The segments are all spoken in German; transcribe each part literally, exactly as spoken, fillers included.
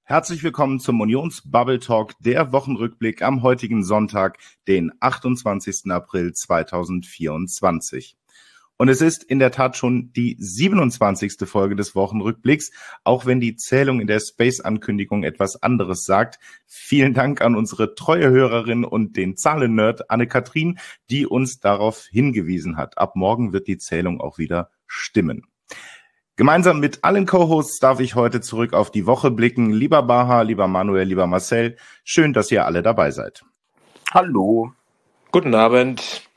Herzlich willkommen zum Unions-Bubble Talk, der Wochenrückblick am heutigen Sonntag, den achtundzwanzigsten April zweitausendvierundzwanzig. Und es ist in der Tat schon die siebenundzwanzigste Folge des Wochenrückblicks, auch wenn die Zählung in der Space-Ankündigung etwas anderes sagt. Vielen Dank an unsere treue Hörerin und den Zahlen-Nerd Anne-Kathrin, die uns darauf hingewiesen hat. Ab morgen wird die Zählung auch wieder stimmen. Gemeinsam mit allen Co-Hosts darf ich heute zurück auf die Woche blicken. Lieber Baha, lieber Manuel, lieber Marcel, schön, dass ihr alle dabei seid. Hallo. Guten Abend.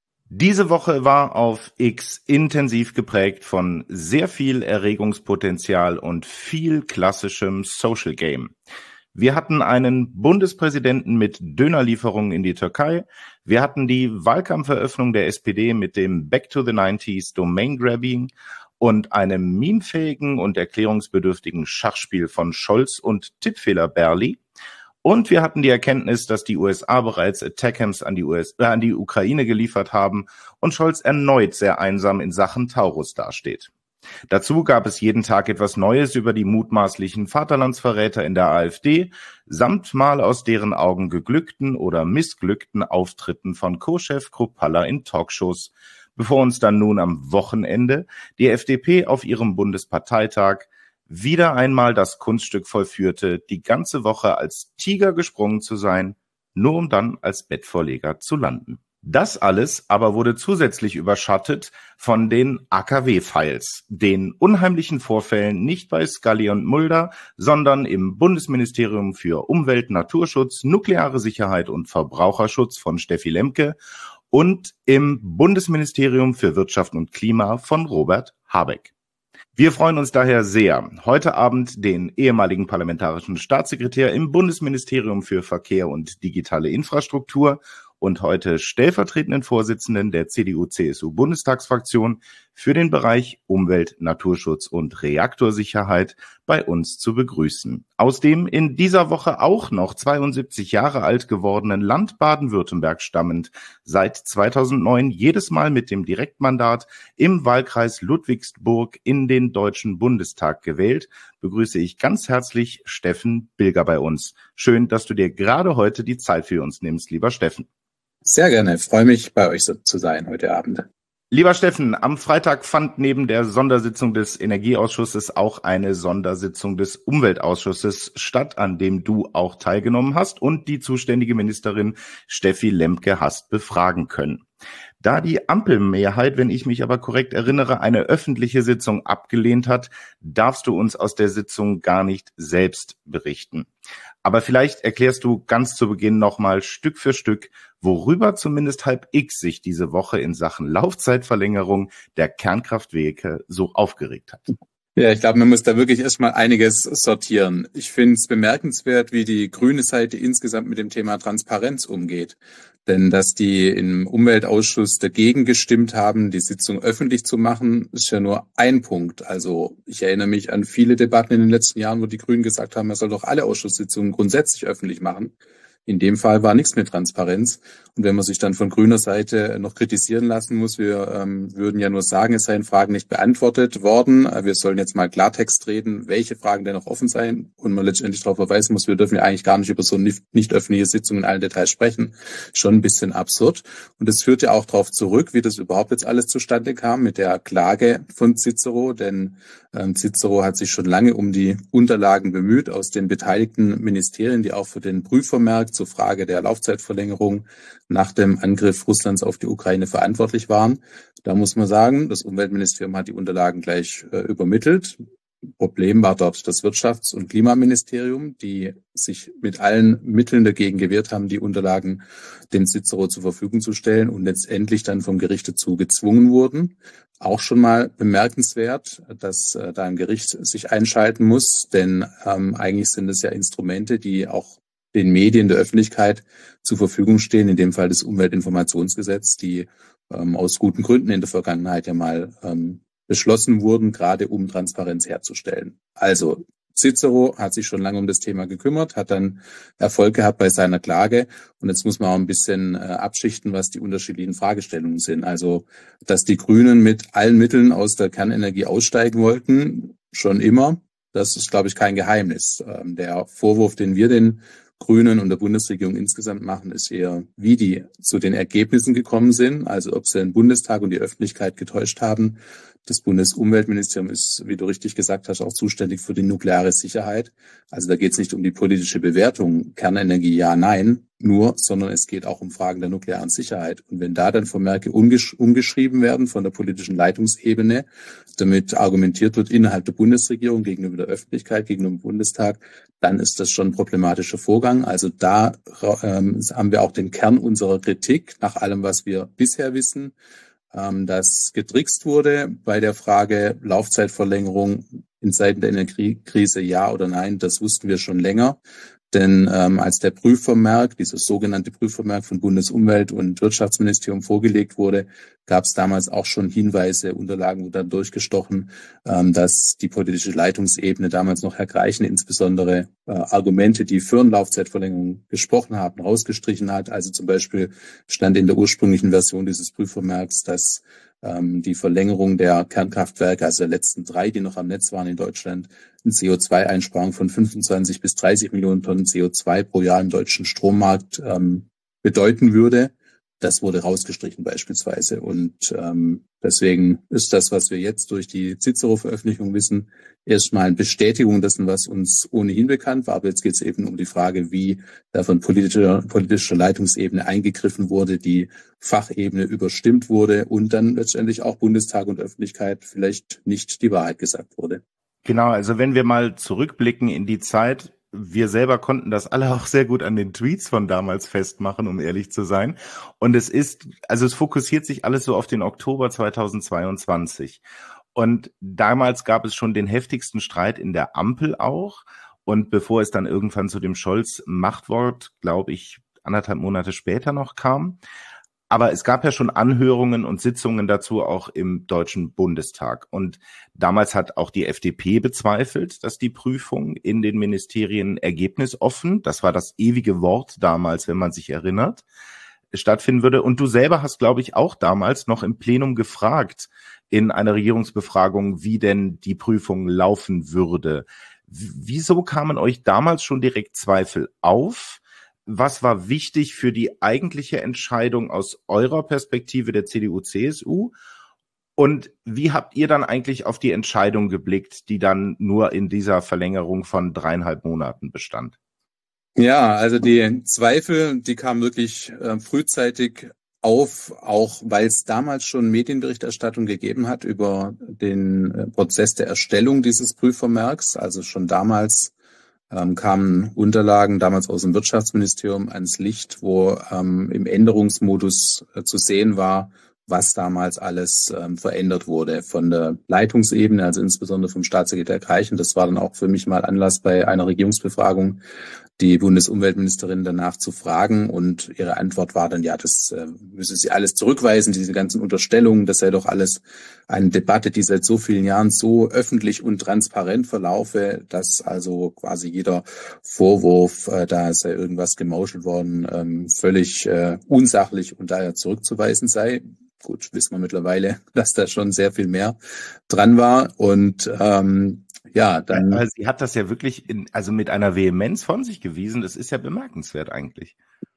Diese Woche war auf X intensiv geprägt von sehr viel Erregungspotenzial und viel klassischem Social Game. Wir hatten einen Bundespräsidenten mit Dönerlieferungen in die Türkei. Wir hatten die Wahlkampferöffnung der S P D mit dem Back to the nineties Domain Grabbing und einem memefähigen und erklärungsbedürftigen Schachspiel von Scholz und Tippfehler Berli. Und wir hatten die Erkenntnis, dass die U S A bereits Attackams an die, U S, äh, an die Ukraine geliefert haben und Scholz erneut sehr einsam in Sachen Taurus dasteht. Dazu gab es jeden Tag etwas Neues über die mutmaßlichen Vaterlandsverräter in der AfD, samt mal aus deren Augen geglückten oder missglückten Auftritten von Co-Chef Kruppalla in Talkshows, bevor uns dann nun am Wochenende die F D P auf ihrem Bundesparteitag wieder einmal das Kunststück vollführte, die ganze Woche als Tiger gesprungen zu sein, nur um dann als Bettvorleger zu landen. Das alles aber wurde zusätzlich überschattet von den A K W-Files, den unheimlichen Vorfällen nicht bei Scully und Mulder, sondern im Bundesministerium für Umwelt, Naturschutz, nukleare Sicherheit und Verbraucherschutz von Steffi Lemke und im Bundesministerium für Wirtschaft und Klima von Robert Habeck. Wir freuen uns daher sehr, heute Abend den ehemaligen parlamentarischen Staatssekretär im Bundesministerium für Verkehr und digitale Infrastruktur und heute stellvertretenden Vorsitzenden der C D U-C S U-Bundestagsfraktion für den Bereich Umwelt, Naturschutz und Reaktorsicherheit bei uns zu begrüßen. Aus dem in dieser Woche auch noch zweiundsiebzig Jahre alt gewordenen Land Baden-Württemberg stammend, seit zweitausendneun jedes Mal mit dem Direktmandat im Wahlkreis Ludwigsburg in den Deutschen Bundestag gewählt, begrüße ich ganz herzlich Steffen Bilger bei uns. Schön, dass du dir gerade heute die Zeit für uns nimmst, lieber Steffen. Sehr gerne, ich freue mich, bei euch so zu sein heute Abend. Lieber Steffen, am Freitag fand neben der Sondersitzung des Energieausschusses auch eine Sondersitzung des Umweltausschusses statt, an dem du auch teilgenommen hast und die zuständige Ministerin Steffi Lemke hast befragen können. Da die Ampelmehrheit, wenn ich mich aber korrekt erinnere, eine öffentliche Sitzung abgelehnt hat, darfst du uns aus der Sitzung gar nicht selbst berichten. Aber vielleicht erklärst du ganz zu Beginn nochmal Stück für Stück, worüber zumindest halb X sich diese Woche in Sachen Laufzeitverlängerung der Kernkraftwerke so aufgeregt hat. Ja, ich glaube, man muss da wirklich erstmal einiges sortieren. Ich finde es bemerkenswert, wie die grüne Seite insgesamt mit dem Thema Transparenz umgeht. Denn dass die im Umweltausschuss dagegen gestimmt haben, die Sitzung öffentlich zu machen, ist ja nur ein Punkt. Also ich erinnere mich an viele Debatten in den letzten Jahren, wo die Grünen gesagt haben, man soll doch alle Ausschusssitzungen grundsätzlich öffentlich machen. In dem Fall war nichts mit Transparenz. Und wenn man sich dann von grüner Seite noch kritisieren lassen muss, wir ähm, würden ja nur sagen, es seien Fragen nicht beantwortet worden. Wir sollen jetzt mal Klartext reden, welche Fragen denn noch offen seien. Und man letztendlich darauf verweisen muss, wir dürfen ja eigentlich gar nicht über so nicht, nicht öffentliche Sitzungen in allen Details sprechen. Schon ein bisschen absurd. Und es führt ja auch darauf zurück, wie das überhaupt jetzt alles zustande kam mit der Klage von Cicero. Denn ähm, Cicero hat sich schon lange um die Unterlagen bemüht aus den beteiligten Ministerien, die auch für den Prüfvermerk zur Frage der Laufzeitverlängerung nach dem Angriff Russlands auf die Ukraine verantwortlich waren. Da muss man sagen, das Umweltministerium hat die Unterlagen gleich äh, übermittelt. Problem war dort das Wirtschafts- und Klimaministerium, die sich mit allen Mitteln dagegen gewehrt haben, die Unterlagen dem Cicero zur Verfügung zu stellen und letztendlich dann vom Gericht dazu gezwungen wurden. Auch schon mal bemerkenswert, dass äh, da ein Gericht sich einschalten muss, denn ähm, eigentlich sind es ja Instrumente, die auch den Medien der Öffentlichkeit zur Verfügung stehen, in dem Fall das Umweltinformationsgesetz, die ähm, aus guten Gründen in der Vergangenheit ja mal ähm, beschlossen wurden, gerade um Transparenz herzustellen. Also Cicero hat sich schon lange um das Thema gekümmert, hat dann Erfolg gehabt bei seiner Klage und jetzt muss man auch ein bisschen äh, abschichten, was die unterschiedlichen Fragestellungen sind. Also, dass die Grünen mit allen Mitteln aus der Kernenergie aussteigen wollten, schon immer. Das ist, glaube ich, kein Geheimnis. Ähm, der Vorwurf, den wir den Grünen und der Bundesregierung insgesamt machen, ist eher, wie die zu den Ergebnissen gekommen sind, also ob sie den Bundestag und die Öffentlichkeit getäuscht haben. Das Bundesumweltministerium ist, wie du richtig gesagt hast, auch zuständig für die nukleare Sicherheit. Also da geht es nicht um die politische Bewertung, Kernenergie ja, nein, nur, sondern es geht auch um Fragen der nuklearen Sicherheit. Und wenn da dann Vermerke umgesch- umgeschrieben werden von der politischen Leitungsebene, damit argumentiert wird innerhalb der Bundesregierung gegenüber der Öffentlichkeit, gegenüber dem Bundestag, dann ist das schon ein problematischer Vorgang. Also da ähm, haben wir auch den Kern unserer Kritik nach allem, was wir bisher wissen, ähm, dass getrickst wurde bei der Frage Laufzeitverlängerung in Zeiten der Energiekrise, ja oder nein. Das wussten wir schon länger. Denn ähm, als der Prüfvermerk, dieses sogenannte Prüfvermerk von Bundesumwelt- und Wirtschaftsministerium vorgelegt wurde, gab es damals auch schon Hinweise, Unterlagen wurden dann durchgestochen, ähm, dass die politische Leitungsebene damals noch Herr Greichen insbesondere äh, Argumente, die für eine Laufzeitverlängerung gesprochen haben, rausgestrichen hat. Also zum Beispiel stand in der ursprünglichen Version dieses Prüfvermerks, dass ähm, die Verlängerung der Kernkraftwerke, also der letzten drei, die noch am Netz waren in Deutschland, eine C O zwei Einsparung von fünfundzwanzig bis dreißig Millionen Tonnen C O zwei pro Jahr im deutschen Strommarkt ähm, bedeuten würde. Das wurde rausgestrichen beispielsweise. Und ähm, deswegen ist das, was wir jetzt durch die Cicero-Veröffentlichung wissen, erstmal eine Bestätigung dessen, was uns ohnehin bekannt war. Aber jetzt geht es eben um die Frage, wie da von politischer, politischer Leitungsebene eingegriffen wurde, die Fachebene überstimmt wurde und dann letztendlich auch Bundestag und Öffentlichkeit vielleicht nicht die Wahrheit gesagt wurde. Genau, also wenn wir mal zurückblicken in die Zeit, wir selber konnten das alle auch sehr gut an den Tweets von damals festmachen, um ehrlich zu sein. Und es ist, also es fokussiert sich alles so auf den Oktober zweitausendzweiundzwanzig. Und damals gab es schon den heftigsten Streit in der Ampel auch. Und bevor es dann irgendwann zu dem Scholz-Machtwort, glaube ich, anderthalb Monate später noch kam. Aber es gab ja schon Anhörungen und Sitzungen dazu auch im Deutschen Bundestag. Und damals hat auch die F D P bezweifelt, dass die Prüfung in den Ministerien ergebnisoffen, das war das ewige Wort damals, wenn man sich erinnert, stattfinden würde. Und du selber hast, glaube ich, auch damals noch im Plenum gefragt in einer Regierungsbefragung, wie denn die Prüfung laufen würde. Wieso kamen euch damals schon direkt Zweifel auf? Was war wichtig für die eigentliche Entscheidung aus eurer Perspektive der C D U C S U? Und wie habt ihr dann eigentlich auf die Entscheidung geblickt, die dann nur in dieser Verlängerung von dreieinhalb Monaten bestand? Ja, also die Zweifel, die kamen wirklich äh, frühzeitig auf, auch weil es damals schon Medienberichterstattung gegeben hat über den äh, Prozess der Erstellung dieses Prüfvermerks. Also schon damals ähm, kamen Unterlagen, damals aus dem Wirtschaftsministerium, ans Licht, wo ähm, im Änderungsmodus äh, zu sehen war, was damals alles ähm, verändert wurde von der Leitungsebene, also insbesondere vom Staatssekretär Greichen. Das war dann auch für mich mal Anlass, bei einer Regierungsbefragung die Bundesumweltministerin danach zu fragen, und ihre Antwort war dann, ja, das äh, müsse sie alles zurückweisen, diese ganzen Unterstellungen, das sei doch alles eine Debatte, die seit so vielen Jahren so öffentlich und transparent verlaufe, dass also quasi jeder Vorwurf, äh, da sei irgendwas gemauschelt worden, ähm, völlig äh, unsachlich und daher zurückzuweisen sei. Gut, wissen wir mittlerweile, dass da schon sehr viel mehr dran war. Und ähm, ja, dann. Aber sie hat das ja wirklich in, also mit einer Vehemenz von sich gewiesen. Das ist ja bemerkenswert eigentlich.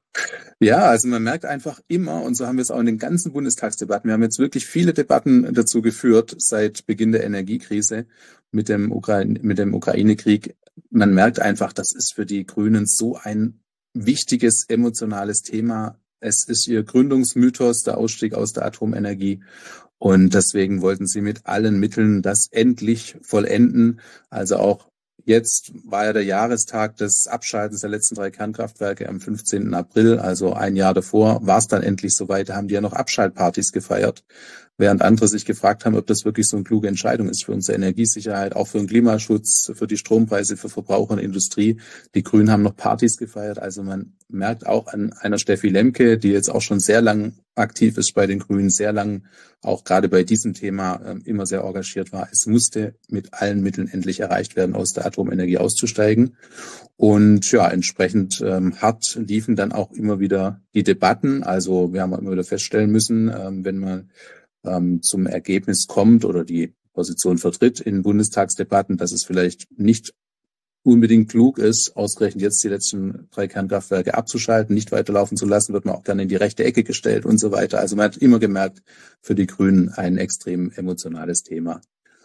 Ja, also man merkt einfach immer, und so haben wir es auch in den ganzen Bundestagsdebatten, wir haben jetzt wirklich viele Debatten dazu geführt seit Beginn der Energiekrise mit dem Ukraine, mit dem Ukraine-Krieg. Man merkt einfach, das ist für die Grünen so ein wichtiges, emotionales Thema. Es ist ihr Gründungsmythos, der Ausstieg aus der Atomenergie. Und deswegen wollten sie mit allen Mitteln das endlich vollenden. Also auch jetzt war ja der Jahrestag des Abschaltens der letzten drei Kernkraftwerke am fünfzehnten April, also ein Jahr davor, war es dann endlich soweit. Da haben die ja noch Abschaltpartys gefeiert, während andere sich gefragt haben, ob das wirklich so eine kluge Entscheidung ist für unsere Energiesicherheit, auch für den Klimaschutz, für die Strompreise, für Verbraucher und Industrie. Die Grünen haben noch Partys gefeiert. Also man merkt auch an einer Steffi Lemke, die jetzt auch schon sehr lang aktiv ist bei den Grünen, sehr lang auch gerade bei diesem Thema äh, immer sehr engagiert war. Es musste mit allen Mitteln endlich erreicht werden, aus der Atomenergie auszusteigen. Und ja, entsprechend ähm, hart liefen dann auch immer wieder die Debatten. Also wir haben immer wieder feststellen müssen, ähm, wenn man ähm, zum Ergebnis kommt oder die Position vertritt in Bundestagsdebatten, dass es vielleicht nicht unbedingt klug ist, ausgerechnet jetzt die letzten drei Kernkraftwerke abzuschalten, nicht weiterlaufen zu lassen, wird man auch dann in die rechte Ecke gestellt und so weiter. Also man hat immer gemerkt, für die Grünen ein extrem emotionales Thema.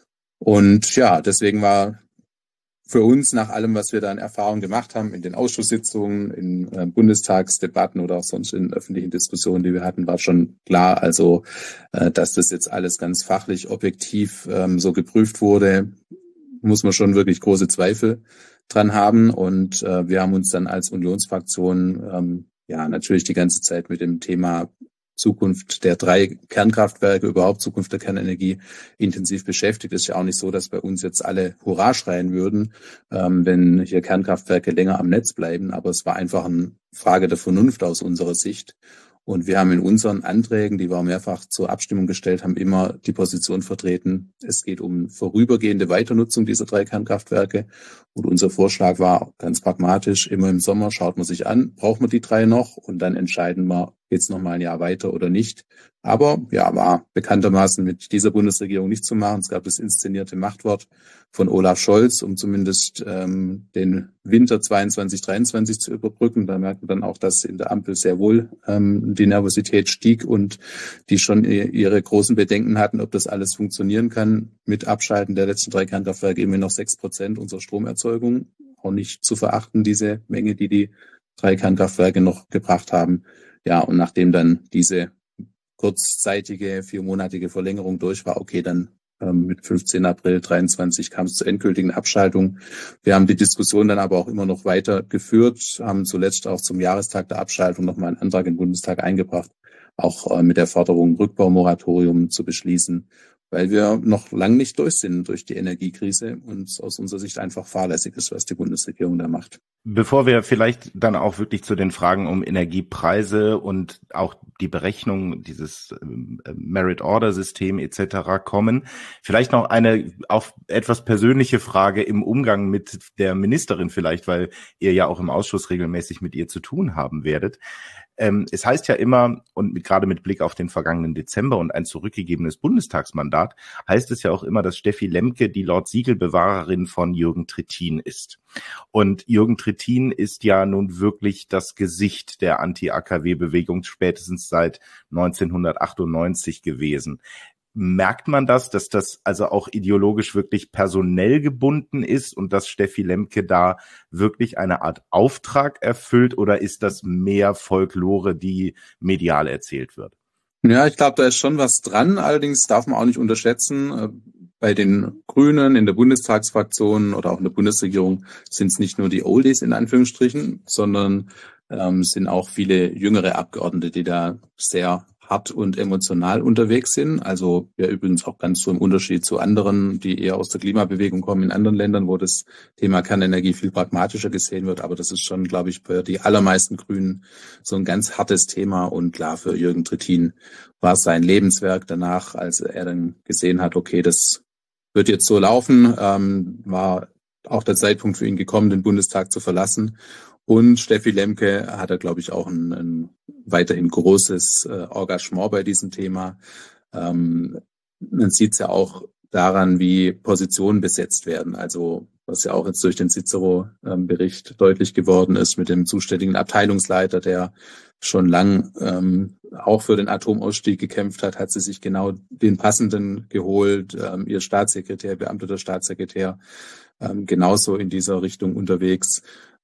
Und ja, deswegen war für uns nach allem, was wir da in Erfahrung gemacht haben, in den Ausschusssitzungen, in äh, Bundestagsdebatten oder auch sonst in öffentlichen Diskussionen, die wir hatten, war schon klar, also äh, dass das jetzt alles ganz fachlich, objektiv ähm, so geprüft wurde, muss man schon wirklich große Zweifel dran haben. Und äh, wir haben uns dann als Unionsfraktion ähm, ja natürlich die ganze Zeit mit dem Thema Zukunft der drei Kernkraftwerke, überhaupt Zukunft der Kernenergie intensiv beschäftigt. Es ist ja auch nicht so, dass bei uns jetzt alle Hurra schreien würden, ähm, wenn hier Kernkraftwerke länger am Netz bleiben. Aber es war einfach eine Frage der Vernunft aus unserer Sicht. Und wir haben in unseren Anträgen, die wir mehrfach zur Abstimmung gestellt haben, immer die Position vertreten, es geht um vorübergehende Weiternutzung dieser drei Kernkraftwerke. Und unser Vorschlag war ganz pragmatisch, immer im Sommer schaut man sich an, braucht man die drei noch? Und dann entscheiden wir, geht's noch mal ein Jahr weiter oder nicht. Aber ja, war bekanntermaßen mit dieser Bundesregierung nicht zu machen. Es gab das inszenierte Machtwort von Olaf Scholz, um zumindest ähm, den Winter zweiundzwanzig dreiundzwanzig zu überbrücken. Da merkt man dann auch, dass in der Ampel sehr wohl ähm, die Nervosität stieg und die schon ihre großen Bedenken hatten, ob das alles funktionieren kann. Mit Abschalten der letzten drei Kernkraftwerke immer noch sechs Prozent unserer Stromerzeugung. Auch nicht zu verachten, diese Menge, die die drei Kernkraftwerke noch gebracht haben. Ja, und nachdem dann diese kurzzeitige, viermonatige Verlängerung durch war, okay, dann ähm, mit fünfzehnten April dreiundzwanzig kam es zur endgültigen Abschaltung. Wir haben die Diskussion dann aber auch immer noch weiter geführt, haben zuletzt auch zum Jahrestag der Abschaltung nochmal einen Antrag im Bundestag eingebracht, auch äh, mit der Forderung, Rückbaumoratorium zu beschließen, weil wir noch lang nicht durch sind durch die Energiekrise und aus unserer Sicht einfach fahrlässig ist, was die Bundesregierung da macht. Bevor wir vielleicht dann auch wirklich zu den Fragen um Energiepreise und auch die Berechnung dieses Merit-Order-System et cetera kommen, vielleicht noch eine auch etwas persönliche Frage im Umgang mit der Ministerin vielleicht, weil ihr ja auch im Ausschuss regelmäßig mit ihr zu tun haben werdet. Ähm, es heißt ja immer, und mit, gerade mit Blick auf den vergangenen Dezember und ein zurückgegebenes Bundestagsmandat, heißt es ja auch immer, dass Steffi Lemke die Lord Siegel-Bewahrerin von Jürgen Trittin ist. Und Jürgen Trittin ist ja nun wirklich das Gesicht der Anti-A K W-Bewegung spätestens seit neunzehnhundertachtundneunzig gewesen. Merkt man das, dass das also auch ideologisch wirklich personell gebunden ist und dass Steffi Lemke da wirklich eine Art Auftrag erfüllt, oder ist das mehr Folklore, die medial erzählt wird? Ja, ich glaube, da ist schon was dran. Allerdings darf man auch nicht unterschätzen, bei den Grünen in der Bundestagsfraktion oder auch in der Bundesregierung sind es nicht nur die Oldies in Anführungsstrichen, sondern ähm, sind auch viele jüngere Abgeordnete, die da sehr hart und emotional unterwegs sind. Also ja übrigens auch ganz so im Unterschied zu anderen, die eher aus der Klimabewegung kommen in anderen Ländern, wo das Thema Kernenergie viel pragmatischer gesehen wird. Aber das ist schon, glaube ich, für die allermeisten Grünen so ein ganz hartes Thema. Und klar, für Jürgen Trittin war es sein Lebenswerk danach, als er dann gesehen hat, okay, das wird jetzt so laufen, ähm, war auch der Zeitpunkt für ihn gekommen, den Bundestag zu verlassen. Und Steffi Lemke hat er, glaube ich, auch ein, ein weiterhin großes äh, Engagement bei diesem Thema. Ähm, man sieht es ja auch daran, wie Positionen besetzt werden. Also was ja auch jetzt durch den Cicero-Bericht ähm, deutlich geworden ist mit dem zuständigen Abteilungsleiter, der schon lang ähm, auch für den Atomausstieg gekämpft hat, hat sie sich genau den passenden geholt. Ähm, ihr Staatssekretär, beamteter Staatssekretär, ähm, genauso in dieser Richtung unterwegs.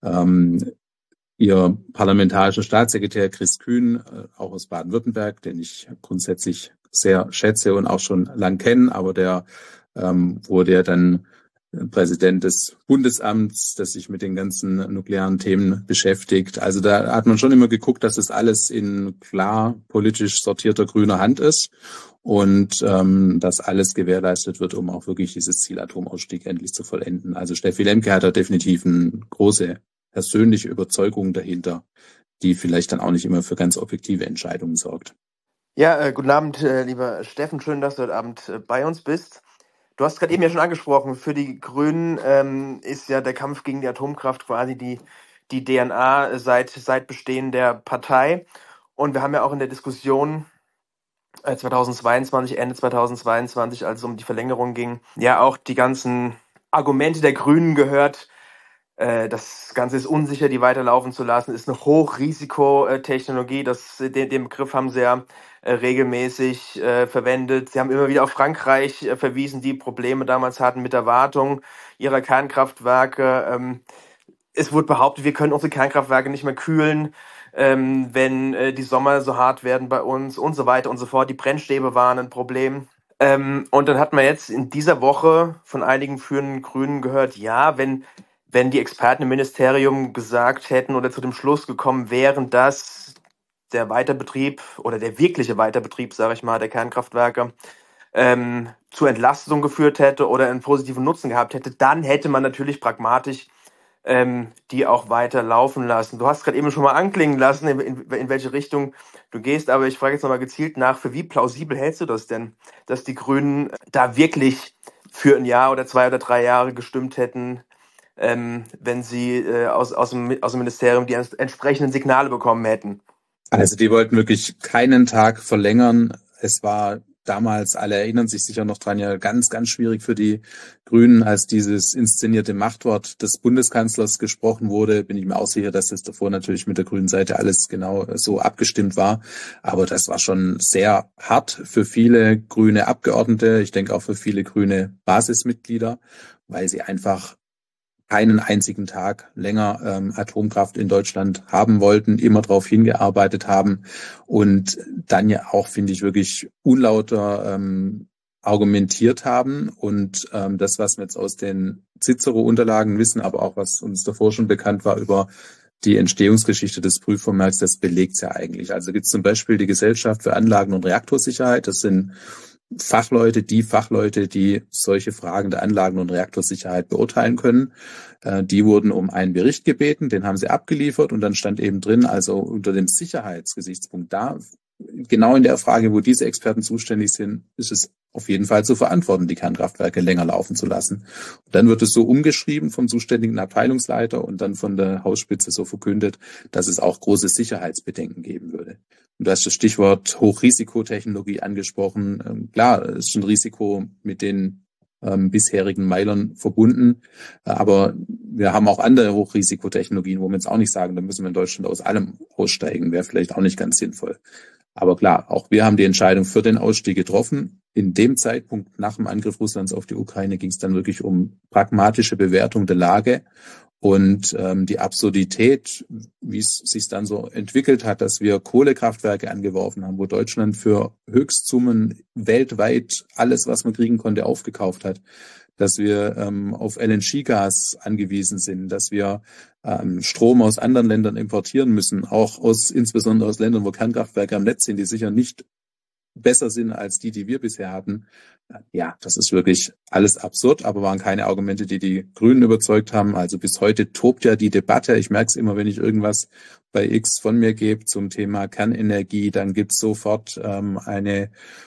Ähm, ihr parlamentarischer Staatssekretär Chris Kühn, äh, auch aus Baden-Württemberg, den ich grundsätzlich sehr schätze und auch schon lang kenne, aber der ähm, wurde ja dann Präsident des Bundesamts, das sich mit den ganzen nuklearen Themen beschäftigt. Also da hat man schon immer geguckt, dass das alles in klar politisch sortierter grüner Hand ist und ähm, dass alles gewährleistet wird, um auch wirklich dieses Ziel Atomausstieg endlich zu vollenden. Also Steffi Lemke hat da definitiv eine große persönliche Überzeugung dahinter, die vielleicht dann auch nicht immer für ganz objektive Entscheidungen sorgt. Ja, äh, guten Abend, äh, lieber Steffen. Schön, dass du heute Abend äh, bei uns bist. Du hast gerade eben ja schon angesprochen, für die Grünen ähm, ist ja der Kampf gegen die Atomkraft quasi die, die D N A seit, seit Bestehen der Partei. Und wir haben ja auch in der Diskussion äh, zweitausendzweiundzwanzig, Ende zweitausendzweiundzwanzig, als es um die Verlängerung ging, ja auch die ganzen Argumente der Grünen gehört. Äh, das Ganze ist unsicher, die weiterlaufen zu lassen, ist eine Hochrisikotechnologie. Das, den, den Begriff haben sie ja äh, regelmäßig äh, verwendet. Sie haben immer wieder auf Frankreich äh, verwiesen, die Probleme damals hatten mit der Wartung ihrer Kernkraftwerke. Ähm, es wurde behauptet, wir können unsere Kernkraftwerke nicht mehr kühlen, ähm, wenn äh, die Sommer so hart werden bei uns und so weiter und so fort. Die Brennstäbe waren ein Problem. Ähm, und dann hat man jetzt in dieser Woche von einigen führenden Grünen gehört, ja, wenn, wenn die Experten im Ministerium gesagt hätten oder zu dem Schluss gekommen wären, dass der Weiterbetrieb oder der wirkliche Weiterbetrieb, sage ich mal, der Kernkraftwerke ähm, zur Entlastung geführt hätte oder einen positiven Nutzen gehabt hätte, dann hätte man natürlich pragmatisch ähm, die auch weiter laufen lassen. Du hast gerade eben schon mal anklingen lassen, in, in, in welche Richtung du gehst, aber ich frage jetzt nochmal gezielt nach, für wie plausibel hältst du das denn, dass die Grünen da wirklich für ein Jahr oder zwei oder drei Jahre gestimmt hätten, ähm, wenn sie äh, aus, aus, dem, aus dem Ministerium die entsprechenden Signale bekommen hätten? Also die wollten wirklich keinen Tag verlängern. Es war damals, alle erinnern sich sicher noch dran, ja ganz, ganz schwierig für die Grünen, als dieses inszenierte Machtwort des Bundeskanzlers gesprochen wurde. Bin ich mir auch sicher, dass das davor natürlich mit der grünen Seite alles genau so abgestimmt war. Aber das war schon sehr hart für viele grüne Abgeordnete. Ich denke auch für viele grüne Basismitglieder, weil sie einfach keinen einzigen Tag länger ähm, Atomkraft in Deutschland haben wollten, immer darauf hingearbeitet haben und dann ja auch, finde ich, wirklich unlauter ähm, argumentiert haben. Und ähm, das, was wir jetzt aus den Cicero-Unterlagen wissen, aber auch was uns davor schon bekannt war über die Entstehungsgeschichte des Prüfvermerks, das belegt es ja eigentlich. Also gibt es zum Beispiel die Gesellschaft für Anlagen- und Reaktorsicherheit. Das sind Fachleute, die Fachleute, die solche Fragen der Anlagen- und Reaktorsicherheit beurteilen können. Äh, die wurden um einen Bericht gebeten, den haben sie abgeliefert und dann stand eben drin, also unter dem Sicherheitsgesichtspunkt da, genau in der Frage, wo diese Experten zuständig sind, ist es auf jeden Fall zu verantworten, die Kernkraftwerke länger laufen zu lassen. Und dann wird es so umgeschrieben vom zuständigen Abteilungsleiter und dann von der Hausspitze so verkündet, dass es auch große Sicherheitsbedenken geben würde. Und du hast das Stichwort Hochrisikotechnologie angesprochen. Ähm, klar, es ist ein Risiko mit den ähm, bisherigen Meilern verbunden, aber wir haben auch andere Hochrisikotechnologien, wo wir jetzt auch nicht sagen, da müssen wir in Deutschland aus allem aussteigen, wäre vielleicht auch nicht ganz sinnvoll. Aber klar, auch wir haben die Entscheidung für den Ausstieg getroffen. In dem Zeitpunkt nach dem Angriff Russlands auf die Ukraine ging es dann wirklich um pragmatische Bewertung der Lage und ähm, die Absurdität, wie es sich dann so entwickelt hat, dass wir Kohlekraftwerke angeworfen haben, wo Deutschland für Höchstsummen weltweit alles, was man kriegen konnte, aufgekauft hat, dass wir ähm, auf L N G-Gas angewiesen sind, dass wir ähm, Strom aus anderen Ländern importieren müssen, auch aus insbesondere aus Ländern, wo Kernkraftwerke am Netz sind, die sicher nicht besser sind als die, die wir bisher hatten. Ja, das ist wirklich alles absurd, aber waren keine Argumente, die die Grünen überzeugt haben. Also bis heute tobt ja die Debatte. Ich merke es immer, wenn ich irgendwas bei X von mir gebe zum Thema Kernenergie, dann gibt's sofort ähm, eine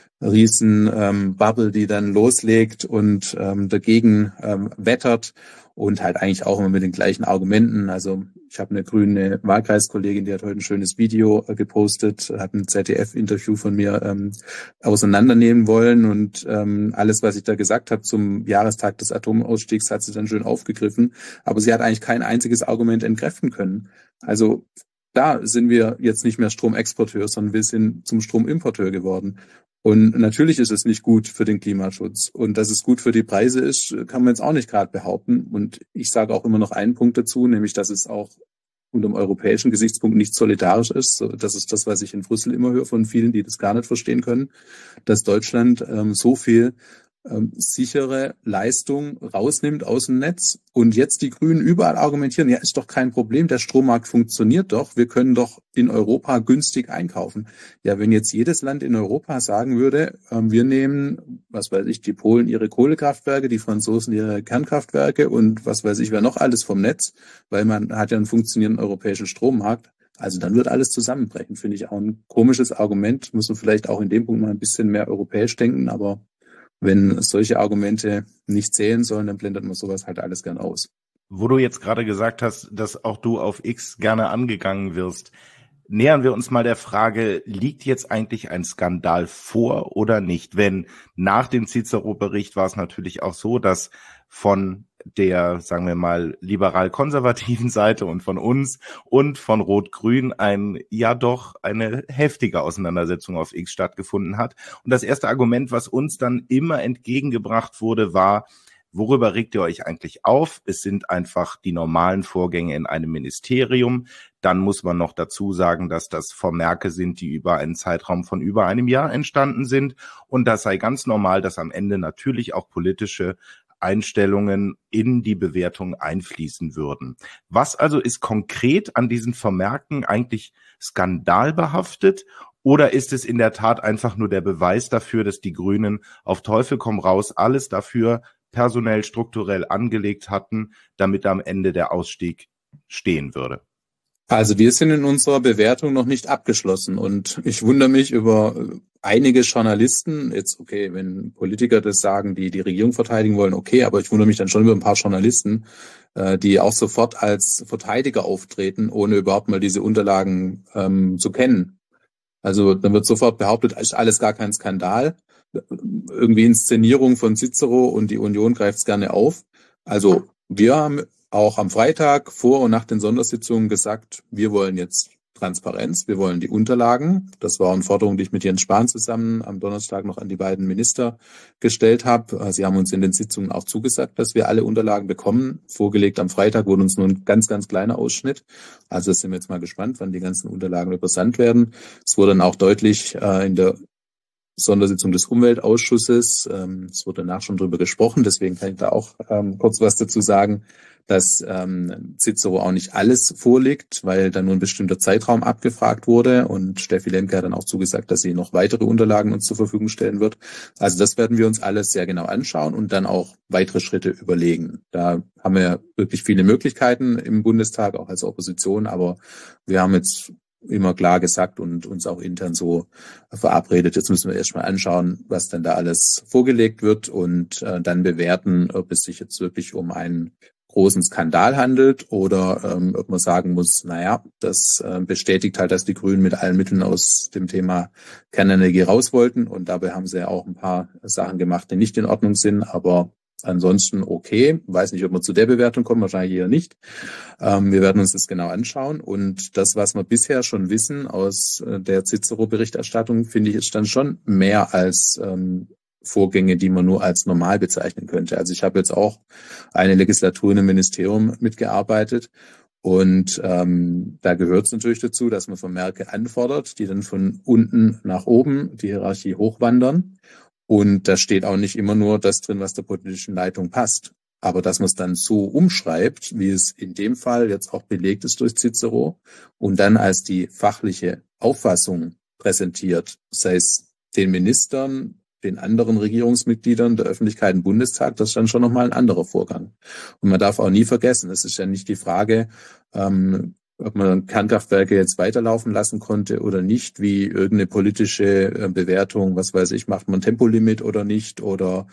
riesen ähm, Bubble, die dann loslegt und ähm, dagegen ähm, wettert und halt eigentlich auch immer mit den gleichen Argumenten. Also ich habe eine grüne Wahlkreiskollegin, die hat heute ein schönes Video äh, gepostet, hat ein Z D F-Interview von mir ähm, auseinandernehmen wollen und ähm, alles, was ich da gesagt habe zum Jahrestag des Atomausstiegs, hat sie dann schön aufgegriffen. Aber sie hat eigentlich kein einziges Argument entkräften können. Also da sind wir jetzt nicht mehr Stromexporteur, sondern wir sind zum Stromimporteur geworden. Und natürlich ist es nicht gut für den Klimaschutz. Und dass es gut für die Preise ist, kann man jetzt auch nicht gerade behaupten. Und ich sage auch immer noch einen Punkt dazu, nämlich, dass es auch unter dem europäischen Gesichtspunkt nicht solidarisch ist. Das ist das, was ich in Brüssel immer höre von vielen, die das gar nicht verstehen können, dass Deutschland ähm, so viel ähm, sichere Leistung rausnimmt aus dem Netz. Und jetzt die Grünen überall argumentieren, ja, ist doch kein Problem, der Strommarkt funktioniert doch, wir können doch in Europa günstig einkaufen. Ja, wenn jetzt jedes Land in Europa sagen würde, ähm, wir nehmen, was weiß ich, die Polen ihre Kohlekraftwerke, die Franzosen ihre Kernkraftwerke und was weiß ich, wer noch alles vom Netz, weil man hat ja einen funktionierenden europäischen Strommarkt. Also dann wird alles zusammenbrechen, finde ich auch ein komisches Argument. Muss man vielleicht auch in dem Punkt mal ein bisschen mehr europäisch denken, aber wenn solche Argumente nicht zählen sollen, dann blendet man sowas halt alles gern aus. Wo du jetzt gerade gesagt hast, dass auch du auf X gerne angegangen wirst. nähern wir uns mal der Frage, liegt jetzt eigentlich ein Skandal vor oder nicht? Wenn nach dem Cicero-Bericht war es natürlich auch so, dass von der, sagen wir mal, liberal-konservativen Seite und von uns und von Rot-Grün ein, ja doch, eine heftige Auseinandersetzung auf X stattgefunden hat. Und das erste Argument, was uns dann immer entgegengebracht wurde, war, worüber regt ihr euch eigentlich auf? Es sind einfach die normalen Vorgänge in einem Ministerium. Dann muss man noch dazu sagen, dass das Vermerke sind, die über einen Zeitraum von über einem Jahr entstanden sind. Und das sei ganz normal, dass am Ende natürlich auch politische Einstellungen in die Bewertung einfließen würden. Was also ist konkret an diesen Vermerken eigentlich skandalbehaftet? Oder ist es in der Tat einfach nur der Beweis dafür, dass die Grünen auf Teufel komm raus alles dafür personell, strukturell angelegt hatten, damit am Ende der Ausstieg stehen würde? Also wir sind in unserer Bewertung noch nicht abgeschlossen und ich wundere mich über einige Journalisten, jetzt okay, wenn Politiker das sagen, die die Regierung verteidigen wollen, okay, aber ich wundere mich dann schon über ein paar Journalisten, die auch sofort als Verteidiger auftreten, ohne überhaupt mal diese Unterlagen ähm, zu kennen. Also dann wird sofort behauptet, ist alles gar kein Skandal. Irgendwie Inszenierung von Cicero und die Union greift es gerne auf. Also wir haben auch am Freitag vor und nach den Sondersitzungen gesagt, wir wollen jetzt Transparenz, wir wollen die Unterlagen. Das war eine Forderung, die ich mit Jens Spahn zusammen am Donnerstag noch an die beiden Minister gestellt habe. Sie haben uns in den Sitzungen auch zugesagt, dass wir alle Unterlagen bekommen. Vorgelegt am Freitag wurde uns nur ein ganz, ganz kleiner Ausschnitt. Also sind wir jetzt mal gespannt, wann die ganzen Unterlagen übersandt werden. Es wurde dann auch deutlich äh, in der Sondersitzung des Umweltausschusses. Ähm, es wurde danach schon drüber gesprochen, deswegen kann ich da auch ähm, kurz was dazu sagen, dass ähm, Cicero auch nicht alles vorlegt, weil dann nur ein bestimmter Zeitraum abgefragt wurde und Steffi Lemke hat dann auch zugesagt, dass sie noch weitere Unterlagen uns zur Verfügung stellen wird. Also das werden wir uns alles sehr genau anschauen und dann auch weitere Schritte überlegen. Da haben wir wirklich viele Möglichkeiten im Bundestag, auch als Opposition, aber wir haben jetzt immer klar gesagt und uns auch intern so verabredet. Jetzt müssen wir erstmal anschauen, was denn da alles vorgelegt wird und äh, dann bewerten, ob es sich jetzt wirklich um einen großen Skandal handelt oder ähm, ob man sagen muss, naja, das äh, bestätigt halt, dass die Grünen mit allen Mitteln aus dem Thema Kernenergie raus wollten und dabei haben sie ja auch ein paar Sachen gemacht, die nicht in Ordnung sind, aber ansonsten okay. Weiß nicht, ob wir zu der Bewertung kommen, wahrscheinlich eher nicht. Ähm, wir werden uns das genau anschauen. Und das, was wir bisher schon wissen aus äh, der Cicero-Berichterstattung, finde ich, ist dann schon mehr als ähm, Vorgänge, die man nur als normal bezeichnen könnte. Also ich habe jetzt auch eine Legislatur in einem Ministerium mitgearbeitet. Und ähm, da gehört es natürlich dazu, dass man Vermerke anfordert, die dann von unten nach oben die Hierarchie hochwandern. Und da steht auch nicht immer nur das drin, was der politischen Leitung passt. Aber dass man es dann so umschreibt, wie es in dem Fall jetzt auch belegt ist durch Cicero und dann als die fachliche Auffassung präsentiert, sei es den Ministern, den anderen Regierungsmitgliedern, der Öffentlichkeit im Bundestag, das ist dann schon nochmal ein anderer Vorgang. Und man darf auch nie vergessen, es ist ja nicht die Frage, ähm, ob man Kernkraftwerke jetzt weiterlaufen lassen konnte oder nicht, wie irgendeine politische Bewertung, was weiß ich, macht man Tempolimit oder nicht oder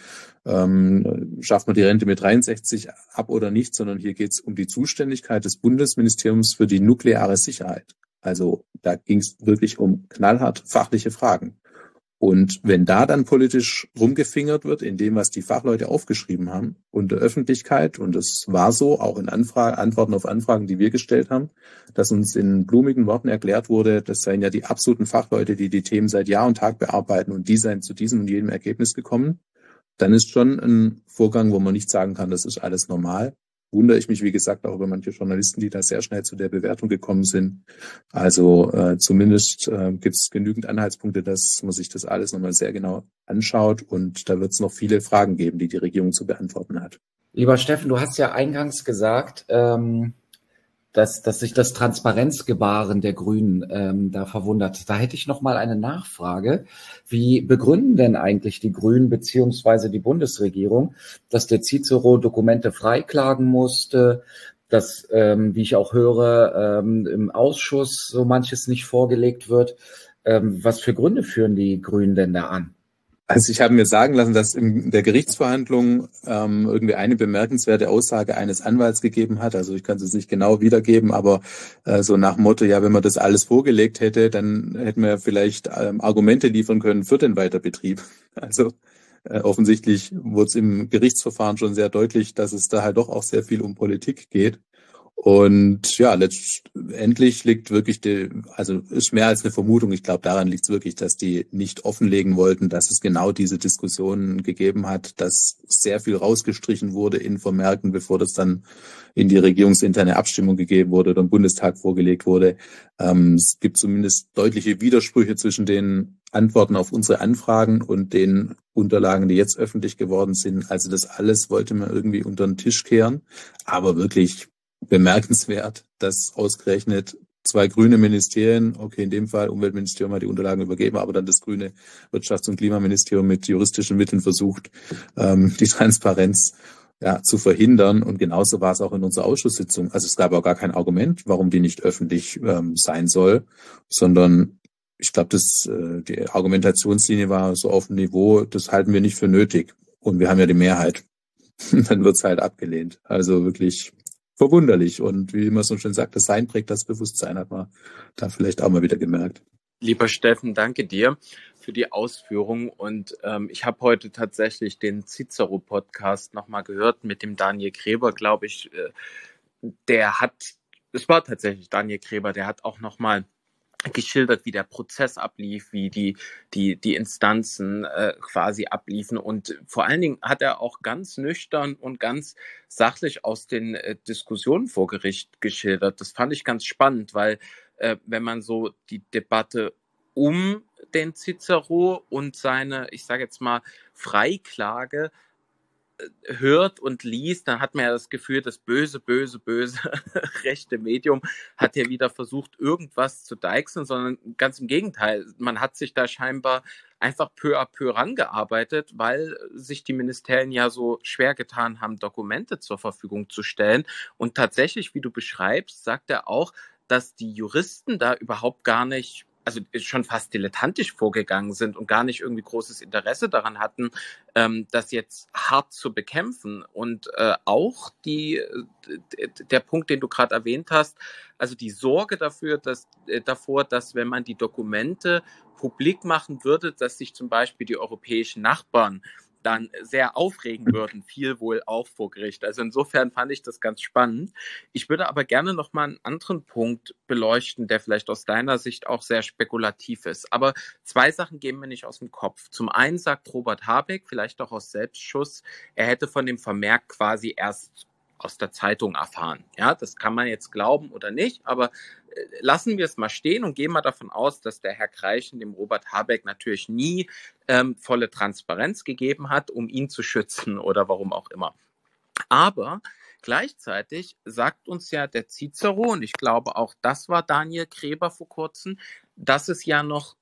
ähm, schafft man die Rente mit dreiundsechzig ab oder nicht, sondern hier geht es um die Zuständigkeit des Bundesministeriums für die nukleare Sicherheit. Also da ging es wirklich um knallhart fachliche Fragen. Und wenn da dann politisch rumgefingert wird in dem, was die Fachleute aufgeschrieben haben und der Öffentlichkeit, und das war so, auch in Anfragen, Antworten auf Anfragen, die wir gestellt haben, dass uns in blumigen Worten erklärt wurde, das seien ja die absoluten Fachleute, die die Themen seit Jahr und Tag bearbeiten und die seien zu diesem und jedem Ergebnis gekommen, dann ist schon ein Vorgang, wo man nicht sagen kann, das ist alles normal. Wundere ich mich, wie gesagt, auch über manche Journalisten, die da sehr schnell zu der Bewertung gekommen sind. Also äh, zumindest äh, gibt es genügend Anhaltspunkte, dass man sich das alles nochmal sehr genau anschaut und da wird es noch viele Fragen geben, die die Regierung zu beantworten hat. Lieber Steffen, du hast ja eingangs gesagt, ähm, dass, dass sich das Transparenzgebaren der Grünen ähm, da verwundert. Da hätte ich noch mal eine Nachfrage. Wie begründen denn eigentlich die Grünen beziehungsweise die Bundesregierung, dass der Cicero Dokumente freiklagen musste, dass, ähm, wie ich auch höre, ähm, im Ausschuss so manches nicht vorgelegt wird? Ähm, was für Gründe führen die Grünen denn da an? Also ich habe mir sagen lassen, dass in der Gerichtsverhandlung ähm, irgendwie eine bemerkenswerte Aussage eines Anwalts gegeben hat. Also ich kann es jetzt nicht genau wiedergeben, aber äh, so nach dem Motto, ja, wenn man das alles vorgelegt hätte, dann hätten wir vielleicht ähm, Argumente liefern können für den Weiterbetrieb. Also äh, offensichtlich wurde es im Gerichtsverfahren schon sehr deutlich, dass es da halt doch auch sehr viel um Politik geht. Und ja, letztendlich liegt wirklich die, also ist mehr als eine Vermutung. Ich glaube, daran liegt es wirklich, dass die nicht offenlegen wollten, dass es genau diese Diskussionen gegeben hat, dass sehr viel rausgestrichen wurde in Vermerken, bevor das dann in die regierungsinterne Abstimmung gegeben wurde oder im Bundestag vorgelegt wurde. Ähm, es gibt zumindest deutliche Widersprüche zwischen den Antworten auf unsere Anfragen und den Unterlagen, die jetzt öffentlich geworden sind. Also das alles wollte man irgendwie unter den Tisch kehren, aber wirklich bemerkenswert, dass ausgerechnet zwei grüne Ministerien, okay, in dem Fall Umweltministerium hat die Unterlagen übergeben, aber dann das grüne Wirtschafts- und Klimaministerium mit juristischen Mitteln versucht, ähm, die Transparenz ja, zu verhindern. Und genauso war es auch in unserer Ausschusssitzung. Also es gab auch gar kein Argument, warum die nicht öffentlich ähm, sein soll, sondern ich glaube, das äh, die Argumentationslinie war so auf dem Niveau, das halten wir nicht für nötig. Und wir haben ja die Mehrheit. Dann wird's halt abgelehnt. Also wirklich verwunderlich. Und wie man so schön sagt, das Sein prägt das Bewusstsein, hat man da vielleicht auch mal wieder gemerkt. Lieber Steffen, danke dir für die Ausführung. Und ähm, ich habe heute tatsächlich den Cicero-Podcast nochmal gehört mit dem Daniel Gräber, glaube ich. Äh, der hat, es war tatsächlich Daniel Gräber, der hat auch nochmal geschildert, wie der Prozess ablief, wie die die die Instanzen äh, quasi abliefen, und vor allen Dingen hat er auch ganz nüchtern und ganz sachlich aus den äh, Diskussionen vor Gericht geschildert. Das fand ich ganz spannend, weil äh, wenn man so die Debatte um den Cicero und seine, ich sage jetzt mal, Freiklage hört und liest, dann hat man ja das Gefühl, das böse, böse, böse rechte Medium hat ja wieder versucht, irgendwas zu deichseln, sondern ganz im Gegenteil. Man hat sich da scheinbar einfach peu à peu rangearbeitet, weil sich die Ministerien ja so schwer getan haben, Dokumente zur Verfügung zu stellen. Und tatsächlich, wie du beschreibst, sagt er auch, dass die Juristen da überhaupt gar nicht, also schon fast dilettantisch vorgegangen sind und gar nicht irgendwie großes Interesse daran hatten, ähm, das jetzt hart zu bekämpfen. Und äh, auch die, d- der Punkt, den du gerade erwähnt hast, also die Sorge dafür, dass, äh, davor, dass wenn man die Dokumente publik machen würde, dass sich zum Beispiel die europäischen Nachbarn dann sehr aufregen würden, fiel wohl auch vor Gericht. Also insofern fand ich das ganz spannend. Ich würde aber gerne noch mal einen anderen Punkt beleuchten, der vielleicht aus deiner Sicht auch sehr spekulativ ist. Aber zwei Sachen gehen mir nicht aus dem Kopf. Zum einen sagt Robert Habeck, vielleicht auch aus Selbstschuss, er hätte von dem Vermerk quasi erst aus der Zeitung erfahren. Ja, das kann man jetzt glauben oder nicht, aber lassen wir es mal stehen und gehen mal davon aus, dass der Herr Kreichen dem Robert Habeck natürlich nie ähm, volle Transparenz gegeben hat, um ihn zu schützen oder warum auch immer. Aber gleichzeitig sagt uns ja der Cicero, und ich glaube auch das war Daniel Gräber vor kurzem, dass es ja noch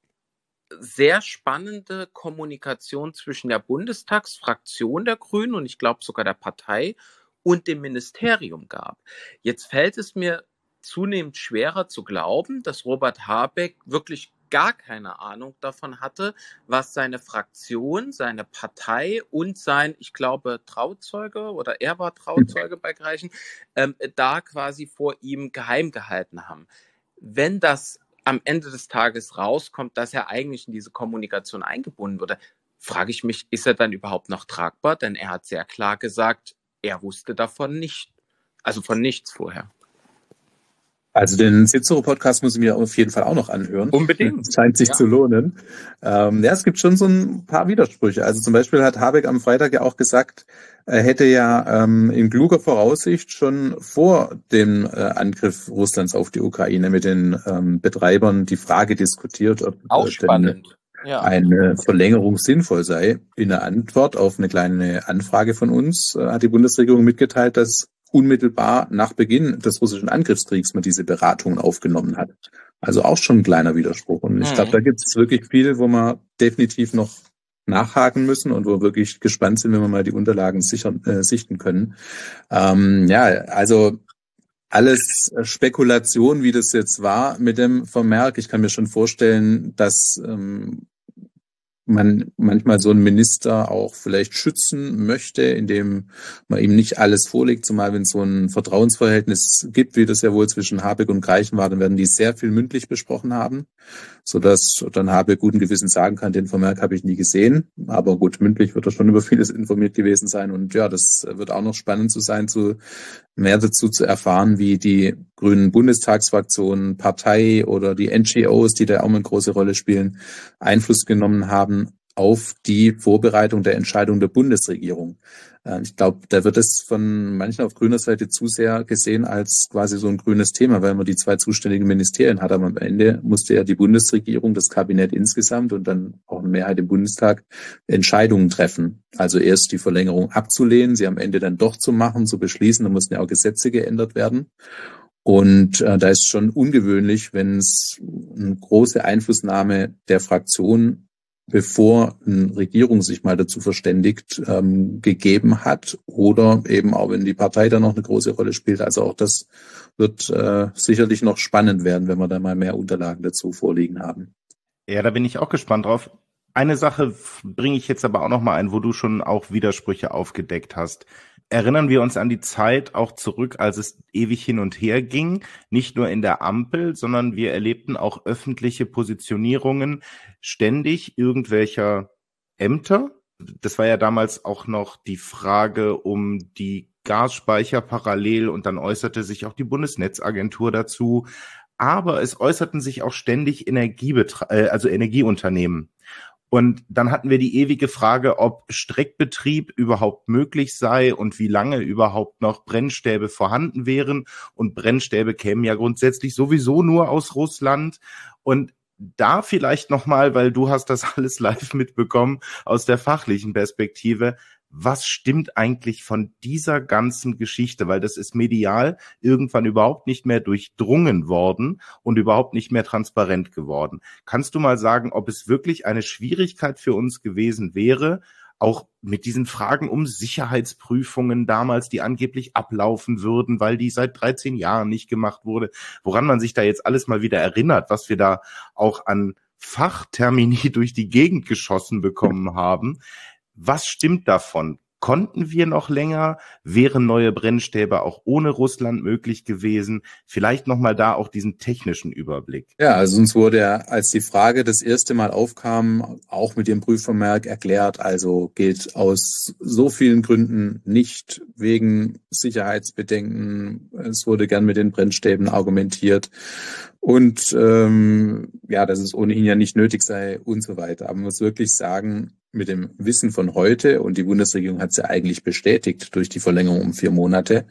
sehr spannende Kommunikation zwischen der Bundestagsfraktion der Grünen und ich glaube sogar der Partei und dem Ministerium gab. Jetzt fällt es mir zunehmend schwerer zu glauben, dass Robert Habeck wirklich gar keine Ahnung davon hatte, was seine Fraktion, seine Partei und sein, ich glaube, Trauzeuge oder er war Trauzeuge bei Kreichen, ähm, da quasi vor ihm geheim gehalten haben. Wenn das am Ende des Tages rauskommt, dass er eigentlich in diese Kommunikation eingebunden wurde, frage ich mich, ist er dann überhaupt noch tragbar? Denn er hat sehr klar gesagt, er wusste davon nicht, also von nichts vorher. Also den Cicero-Podcast muss ich mir auf jeden Fall auch noch anhören. Unbedingt. Es scheint sich Ja. zu lohnen. Ähm, ja, es gibt schon so ein paar Widersprüche. Also zum Beispiel hat Habeck am Freitag ja auch gesagt, er hätte ja ähm, in kluger Voraussicht schon vor dem äh, Angriff Russlands auf die Ukraine mit den ähm, Betreibern die Frage diskutiert, ob Auch äh, spannend. Ja. eine Verlängerung sinnvoll sei. In der Antwort auf eine kleine Anfrage von uns äh, hat die Bundesregierung mitgeteilt, dass unmittelbar nach Beginn des russischen Angriffskriegs man diese Beratungen aufgenommen hat. Also auch schon ein kleiner Widerspruch. Und ich Mhm. glaube, da gibt es wirklich viel, wo wir definitiv noch nachhaken müssen und wo wir wirklich gespannt sind, wenn wir mal die Unterlagen sichern, äh, sichten können. Ähm, ja, also alles Spekulation, wie das jetzt war mit dem Vermerk. Ich kann mir schon vorstellen, dass ähm, man manchmal so einen Minister auch vielleicht schützen möchte, indem man ihm nicht alles vorlegt, zumal wenn es so ein Vertrauensverhältnis gibt, wie das ja wohl zwischen Habeck und Greichen war, dann werden die sehr viel mündlich besprochen haben, sodass dann Habeck guten Gewissens sagen kann, den Vermerk habe ich nie gesehen, aber gut, mündlich wird er schon über vieles informiert gewesen sein und ja, das wird auch noch spannend zu sein, zu mehr dazu zu erfahren, wie die grünen Bundestagsfraktionen, Partei oder die N G Os, die da auch eine große Rolle spielen, Einfluss genommen haben auf die Vorbereitung der Entscheidung der Bundesregierung. Ich glaube, da wird es von manchen auf grüner Seite zu sehr gesehen als quasi so ein grünes Thema, weil man die zwei zuständigen Ministerien hat. Aber am Ende musste ja die Bundesregierung, das Kabinett insgesamt und dann auch eine Mehrheit im Bundestag Entscheidungen treffen. Also erst die Verlängerung abzulehnen, sie am Ende dann doch zu machen, zu beschließen. Da mussten ja auch Gesetze geändert werden. Und äh, da ist schon ungewöhnlich, wenn es eine große Einflussnahme der Fraktion, bevor eine Regierung sich mal dazu verständigt, ähm, gegeben hat oder eben auch, wenn die Partei da noch eine große Rolle spielt. Also auch das wird äh, sicherlich noch spannend werden, wenn wir da mal mehr Unterlagen dazu vorliegen haben. Ja, da bin ich auch gespannt drauf. Eine Sache bringe ich jetzt aber auch noch mal ein, wo du schon auch Widersprüche aufgedeckt hast. Erinnern wir uns an die Zeit auch zurück, als es ewig hin und her ging, nicht nur in der Ampel, sondern wir erlebten auch öffentliche Positionierungen ständig irgendwelcher Ämter. Das war ja damals auch noch die Frage um die Gasspeicher parallel und dann äußerte sich auch die Bundesnetzagentur dazu. Aber es äußerten sich auch ständig Energiebetre- äh, also Energieunternehmen. Und dann hatten wir die ewige Frage, ob Streckbetrieb überhaupt möglich sei und wie lange überhaupt noch Brennstäbe vorhanden wären. Und Brennstäbe kämen ja grundsätzlich sowieso nur aus Russland. Und da vielleicht nochmal, weil du hast das alles live mitbekommen, aus der fachlichen Perspektive, was stimmt eigentlich von dieser ganzen Geschichte? Weil das ist medial irgendwann überhaupt nicht mehr durchdrungen worden und überhaupt nicht mehr transparent geworden. Kannst du mal sagen, ob es wirklich eine Schwierigkeit für uns gewesen wäre, auch mit diesen Fragen um Sicherheitsprüfungen damals, die angeblich ablaufen würden, weil die seit dreizehn Jahren nicht gemacht wurde, woran man sich da jetzt alles mal wieder erinnert, was wir da auch an Fachtermini durch die Gegend geschossen bekommen haben. Was stimmt davon? Konnten wir noch länger? Wären neue Brennstäbe auch ohne Russland möglich gewesen? Vielleicht nochmal da auch diesen technischen Überblick. Ja, also uns wurde ja, als die Frage das erste Mal aufkam, auch mit dem Prüfvermerk erklärt, also geht aus so vielen Gründen nicht, wegen Sicherheitsbedenken. Es wurde gern mit den Brennstäben argumentiert. Und ähm, ja, dass es ohnehin ja nicht nötig sei und so weiter. Aber man muss wirklich sagen, mit dem Wissen von heute, und die Bundesregierung hat es ja eigentlich bestätigt durch die Verlängerung um vier Monate,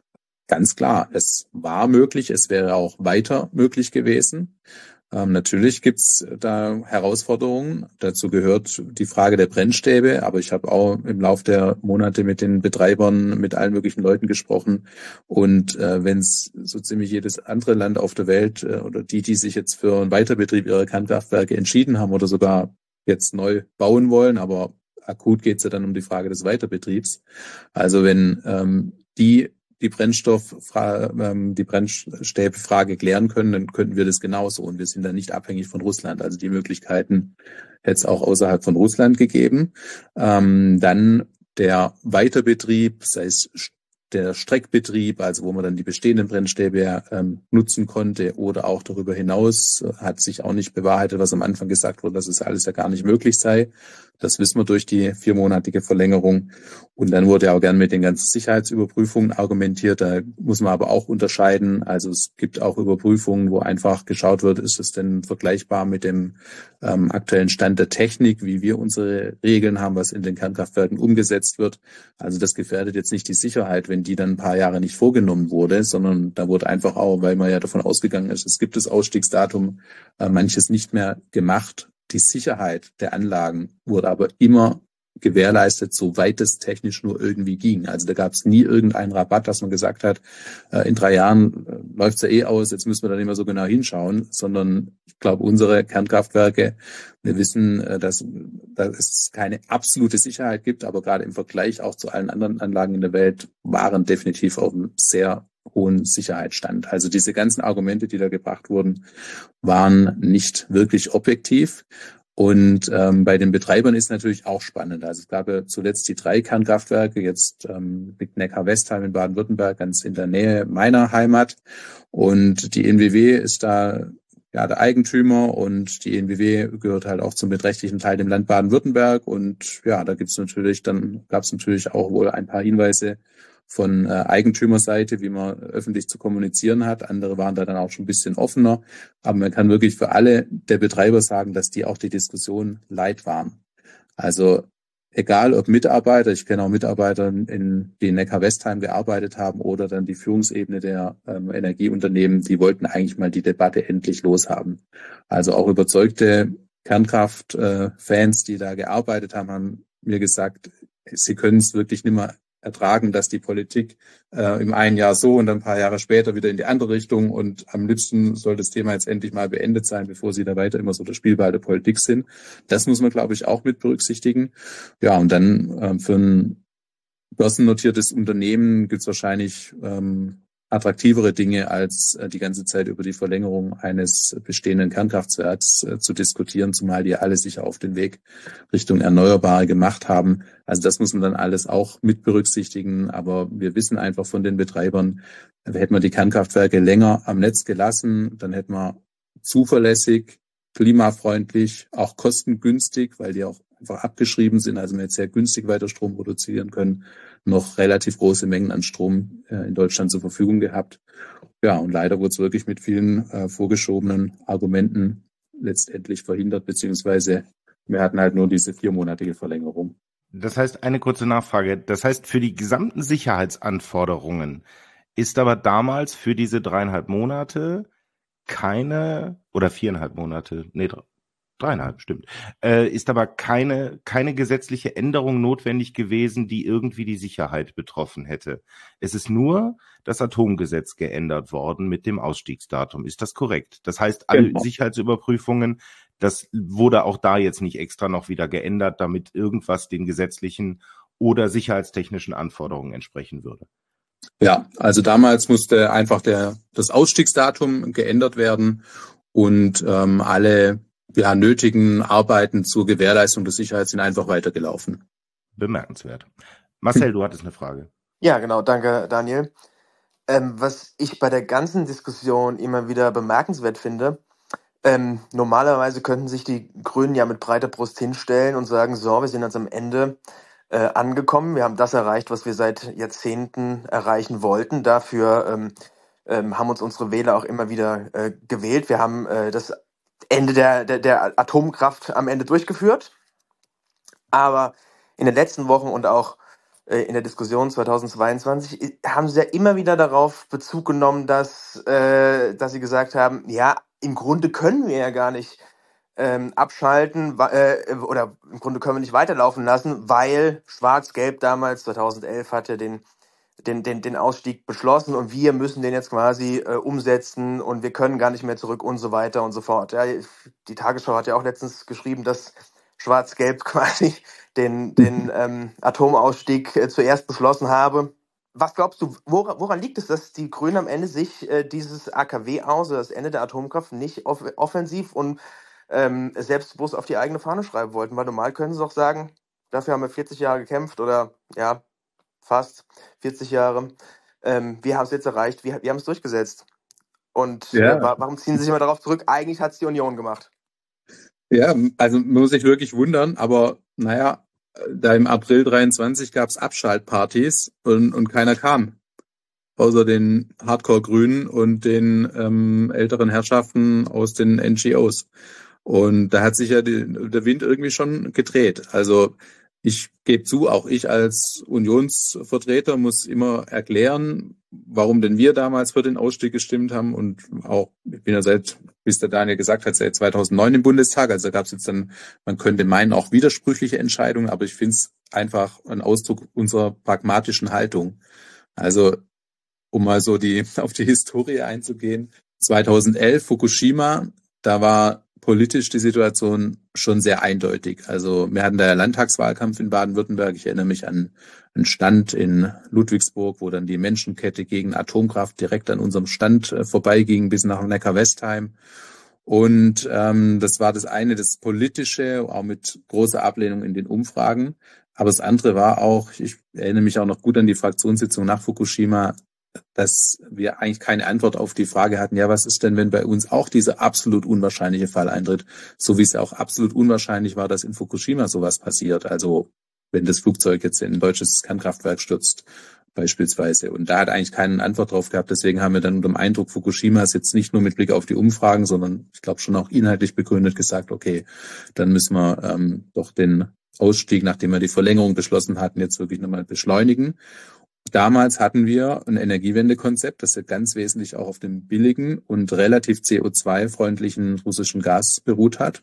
ganz klar, es war möglich, es wäre auch weiter möglich gewesen. Ähm, natürlich gibt's da Herausforderungen. Dazu gehört die Frage der Brennstäbe. Aber ich habe auch im Laufe der Monate mit den Betreibern, mit allen möglichen Leuten gesprochen. Und äh, wenn es so ziemlich jedes andere Land auf der Welt äh, oder die, die sich jetzt für einen Weiterbetrieb ihrer Kernkraftwerke entschieden haben oder sogar jetzt neu bauen wollen, aber akut geht's ja dann um die Frage des Weiterbetriebs. Also wenn ähm, die die Brennstofffrage, ähm, die Brennstäbefrage klären können, dann könnten wir das genauso. Und wir sind dann nicht abhängig von Russland. Also die Möglichkeiten hätte es auch außerhalb von Russland gegeben. Ähm, dann der Weiterbetrieb, sei es der Streckbetrieb, also wo man dann die bestehenden Brennstäbe ähm, nutzen konnte, oder auch darüber hinaus, äh, hat sich auch nicht bewahrheitet, was am Anfang gesagt wurde, dass es alles ja gar nicht möglich sei. Das wissen wir durch die viermonatige Verlängerung. Und dann wurde auch gern mit den ganzen Sicherheitsüberprüfungen argumentiert. Da muss man aber auch unterscheiden. Also es gibt auch Überprüfungen, wo einfach geschaut wird, ist es denn vergleichbar mit dem ähm, aktuellen Stand der Technik, wie wir unsere Regeln haben, was in den Kernkraftwerken umgesetzt wird. Also das gefährdet jetzt nicht die Sicherheit, wenn die dann ein paar Jahre nicht vorgenommen wurde, sondern da wurde einfach auch, weil man ja davon ausgegangen ist, es gibt das Ausstiegsdatum, äh, manches nicht mehr gemacht. Die Sicherheit der Anlagen wurde aber immer gewährleistet, soweit es technisch nur irgendwie ging. Also da gab es nie irgendeinen Rabatt, dass man gesagt hat, äh, in drei Jahren äh, läuft's ja eh aus, jetzt müssen wir da nicht mehr so genau hinschauen, sondern ich glaube, unsere Kernkraftwerke, wir wissen, äh, dass, dass es keine absolute Sicherheit gibt, aber gerade im Vergleich auch zu allen anderen Anlagen in der Welt waren definitiv auf einem sehr hohen Sicherheitsstand. Also diese ganzen Argumente, die da gebracht wurden, waren nicht wirklich objektiv. Und ähm, bei den Betreibern ist natürlich auch spannend. Also es gab ja zuletzt die drei Kernkraftwerke, jetzt ähm, mit Neckar-Westheim in Baden-Württemberg, ganz in der Nähe meiner Heimat. Und die N W W ist da ja der Eigentümer und die N W W gehört halt auch zum beträchtlichen Teil dem Land Baden-Württemberg. Und ja, da gibt's natürlich, dann gab es natürlich auch wohl ein paar Hinweise von äh, Eigentümerseite, wie man öffentlich zu kommunizieren hat. Andere waren da dann auch schon ein bisschen offener. Aber man kann wirklich für alle der Betreiber sagen, dass die auch die Diskussion leid waren. Also egal ob Mitarbeiter, ich kenne auch Mitarbeiter, in, die in Neckar-Westheim gearbeitet haben oder dann die Führungsebene der ähm, Energieunternehmen, die wollten eigentlich mal die Debatte endlich loshaben. Also auch überzeugte Kernkraft-Fans, die da gearbeitet haben, haben mir gesagt, sie können es wirklich nicht mehr ertragen, dass die Politik äh, im einen Jahr so und dann ein paar Jahre später wieder in die andere Richtung und am liebsten soll das Thema jetzt endlich mal beendet sein, bevor sie da weiter immer so der Spielball der Politik sind. Das muss man, glaube ich, auch mit berücksichtigen. Ja, und dann ähm, für ein börsennotiertes Unternehmen gibt es wahrscheinlich ähm, attraktivere Dinge, als äh, die ganze Zeit über die Verlängerung eines bestehenden Kernkraftwerks äh, zu diskutieren, zumal die alle sich auf den Weg Richtung Erneuerbare gemacht haben. Also das muss man dann alles auch mit berücksichtigen. Aber wir wissen einfach von den Betreibern, hätten wir die Kernkraftwerke länger am Netz gelassen, dann hätten wir zuverlässig, klimafreundlich, auch kostengünstig, weil die auch einfach abgeschrieben sind, also wir jetzt sehr günstig weiter Strom produzieren können, noch relativ große Mengen an Strom äh, in Deutschland zur Verfügung gehabt. Ja, und leider wurde es wirklich mit vielen äh, vorgeschobenen Argumenten letztendlich verhindert, beziehungsweise wir hatten halt nur diese viermonatige Verlängerung. Das heißt, eine kurze Nachfrage, das heißt, für die gesamten Sicherheitsanforderungen ist aber damals für diese dreieinhalb Monate keine, oder viereinhalb Monate, nee, dreieinhalb, stimmt. Äh, ist aber keine, keine gesetzliche Änderung notwendig gewesen, die irgendwie die Sicherheit betroffen hätte. Es ist nur das Atomgesetz geändert worden mit dem Ausstiegsdatum. Ist das korrekt? Das heißt, alle Genau. Sicherheitsüberprüfungen, das wurde auch da jetzt nicht extra noch wieder geändert, damit irgendwas den gesetzlichen oder sicherheitstechnischen Anforderungen entsprechen würde. Ja, also damals musste einfach der, das Ausstiegsdatum geändert werden und ähm, alle ja, nötigen Arbeiten zur Gewährleistung der Sicherheit sind einfach weitergelaufen. Bemerkenswert. Marcel, du hattest eine Frage. Ja, genau, danke, Daniel. Ähm, was ich bei der ganzen Diskussion immer wieder bemerkenswert finde, ähm, normalerweise könnten sich die Grünen ja mit breiter Brust hinstellen und sagen, so, wir sind jetzt am Ende äh, angekommen, wir haben das erreicht, was wir seit Jahrzehnten erreichen wollten. Dafür ähm, ähm, haben uns unsere Wähler auch immer wieder äh, gewählt. Wir haben äh, das Ende der, der, der Atomkraft am Ende durchgeführt. Aber in den letzten Wochen und auch äh, in der Diskussion zweitausendzweiundzwanzig haben sie ja immer wieder darauf Bezug genommen, dass, äh, dass sie gesagt haben, ja, im Grunde können wir ja gar nicht ähm, abschalten äh, oder im Grunde können wir nicht weiterlaufen lassen, weil Schwarz-Gelb damals zweitausendelf hatte den Den, den, den Ausstieg beschlossen und wir müssen den jetzt quasi äh, umsetzen und wir können gar nicht mehr zurück und so weiter und so fort. Ja, die Tagesschau hat ja auch letztens geschrieben, dass Schwarz-Gelb quasi den, den ähm, Atomausstieg äh, zuerst beschlossen habe. Was glaubst du, wora, woran liegt es, dass die Grünen am Ende sich äh, dieses A K W aus, das Ende der Atomkraft, nicht off- offensiv und ähm, selbstbewusst auf die eigene Fahne schreiben wollten? Weil normal können sie doch sagen, dafür haben wir vierzig Jahre gekämpft oder ja, fast vierzig Jahre. Ähm, wir haben es jetzt erreicht, wir, wir haben es durchgesetzt. Und Ja. äh, wa- warum ziehen sie sich immer darauf zurück? Eigentlich hat es die Union gemacht. Ja, also man muss sich wirklich wundern, aber naja, da im April dreiundzwanzig gab es Abschaltpartys und, und keiner kam. Außer den Hardcore-Grünen und den ähm, älteren Herrschaften aus den N G Os. Und da hat sich ja die, der Wind irgendwie schon gedreht. Also ich gebe zu, auch ich als Unionsvertreter muss immer erklären, warum denn wir damals für den Ausstieg gestimmt haben. Und auch, ich bin ja seit, wie es der Daniel gesagt hat, seit zweitausendneun im Bundestag. Also da gab es jetzt dann, man könnte meinen, auch widersprüchliche Entscheidungen. Aber ich finde es einfach ein Ausdruck unserer pragmatischen Haltung. Also um mal so die auf die Historie einzugehen. zweitausendelf Fukushima, da war politisch die Situation schon sehr eindeutig. Also wir hatten da ja Landtagswahlkampf in Baden-Württemberg. Ich erinnere mich an einen Stand in Ludwigsburg, wo dann die Menschenkette gegen Atomkraft direkt an unserem Stand äh, vorbeiging bis nach Neckar-Westheim. Und ähm, das war das eine, das Politische, auch mit großer Ablehnung in den Umfragen. Aber das andere war auch, ich erinnere mich auch noch gut an die Fraktionssitzung nach Fukushima, dass wir eigentlich keine Antwort auf die Frage hatten, ja, was ist denn, wenn bei uns auch dieser absolut unwahrscheinliche Fall eintritt, so wie es ja auch absolut unwahrscheinlich war, dass in Fukushima sowas passiert. Also wenn das Flugzeug jetzt in ein deutsches Kernkraftwerk stürzt beispielsweise. Und da hat eigentlich keine Antwort drauf gehabt. Deswegen haben wir dann unter dem Eindruck Fukushimas jetzt nicht nur mit Blick auf die Umfragen, sondern ich glaube schon auch inhaltlich begründet gesagt, okay, dann müssen wir ähm, doch den Ausstieg, nachdem wir die Verlängerung beschlossen hatten, jetzt wirklich nochmal beschleunigen. Damals hatten wir ein Energiewendekonzept, das ja ganz wesentlich auch auf dem billigen und relativ C O zwei freundlichen russischen Gas beruht hat.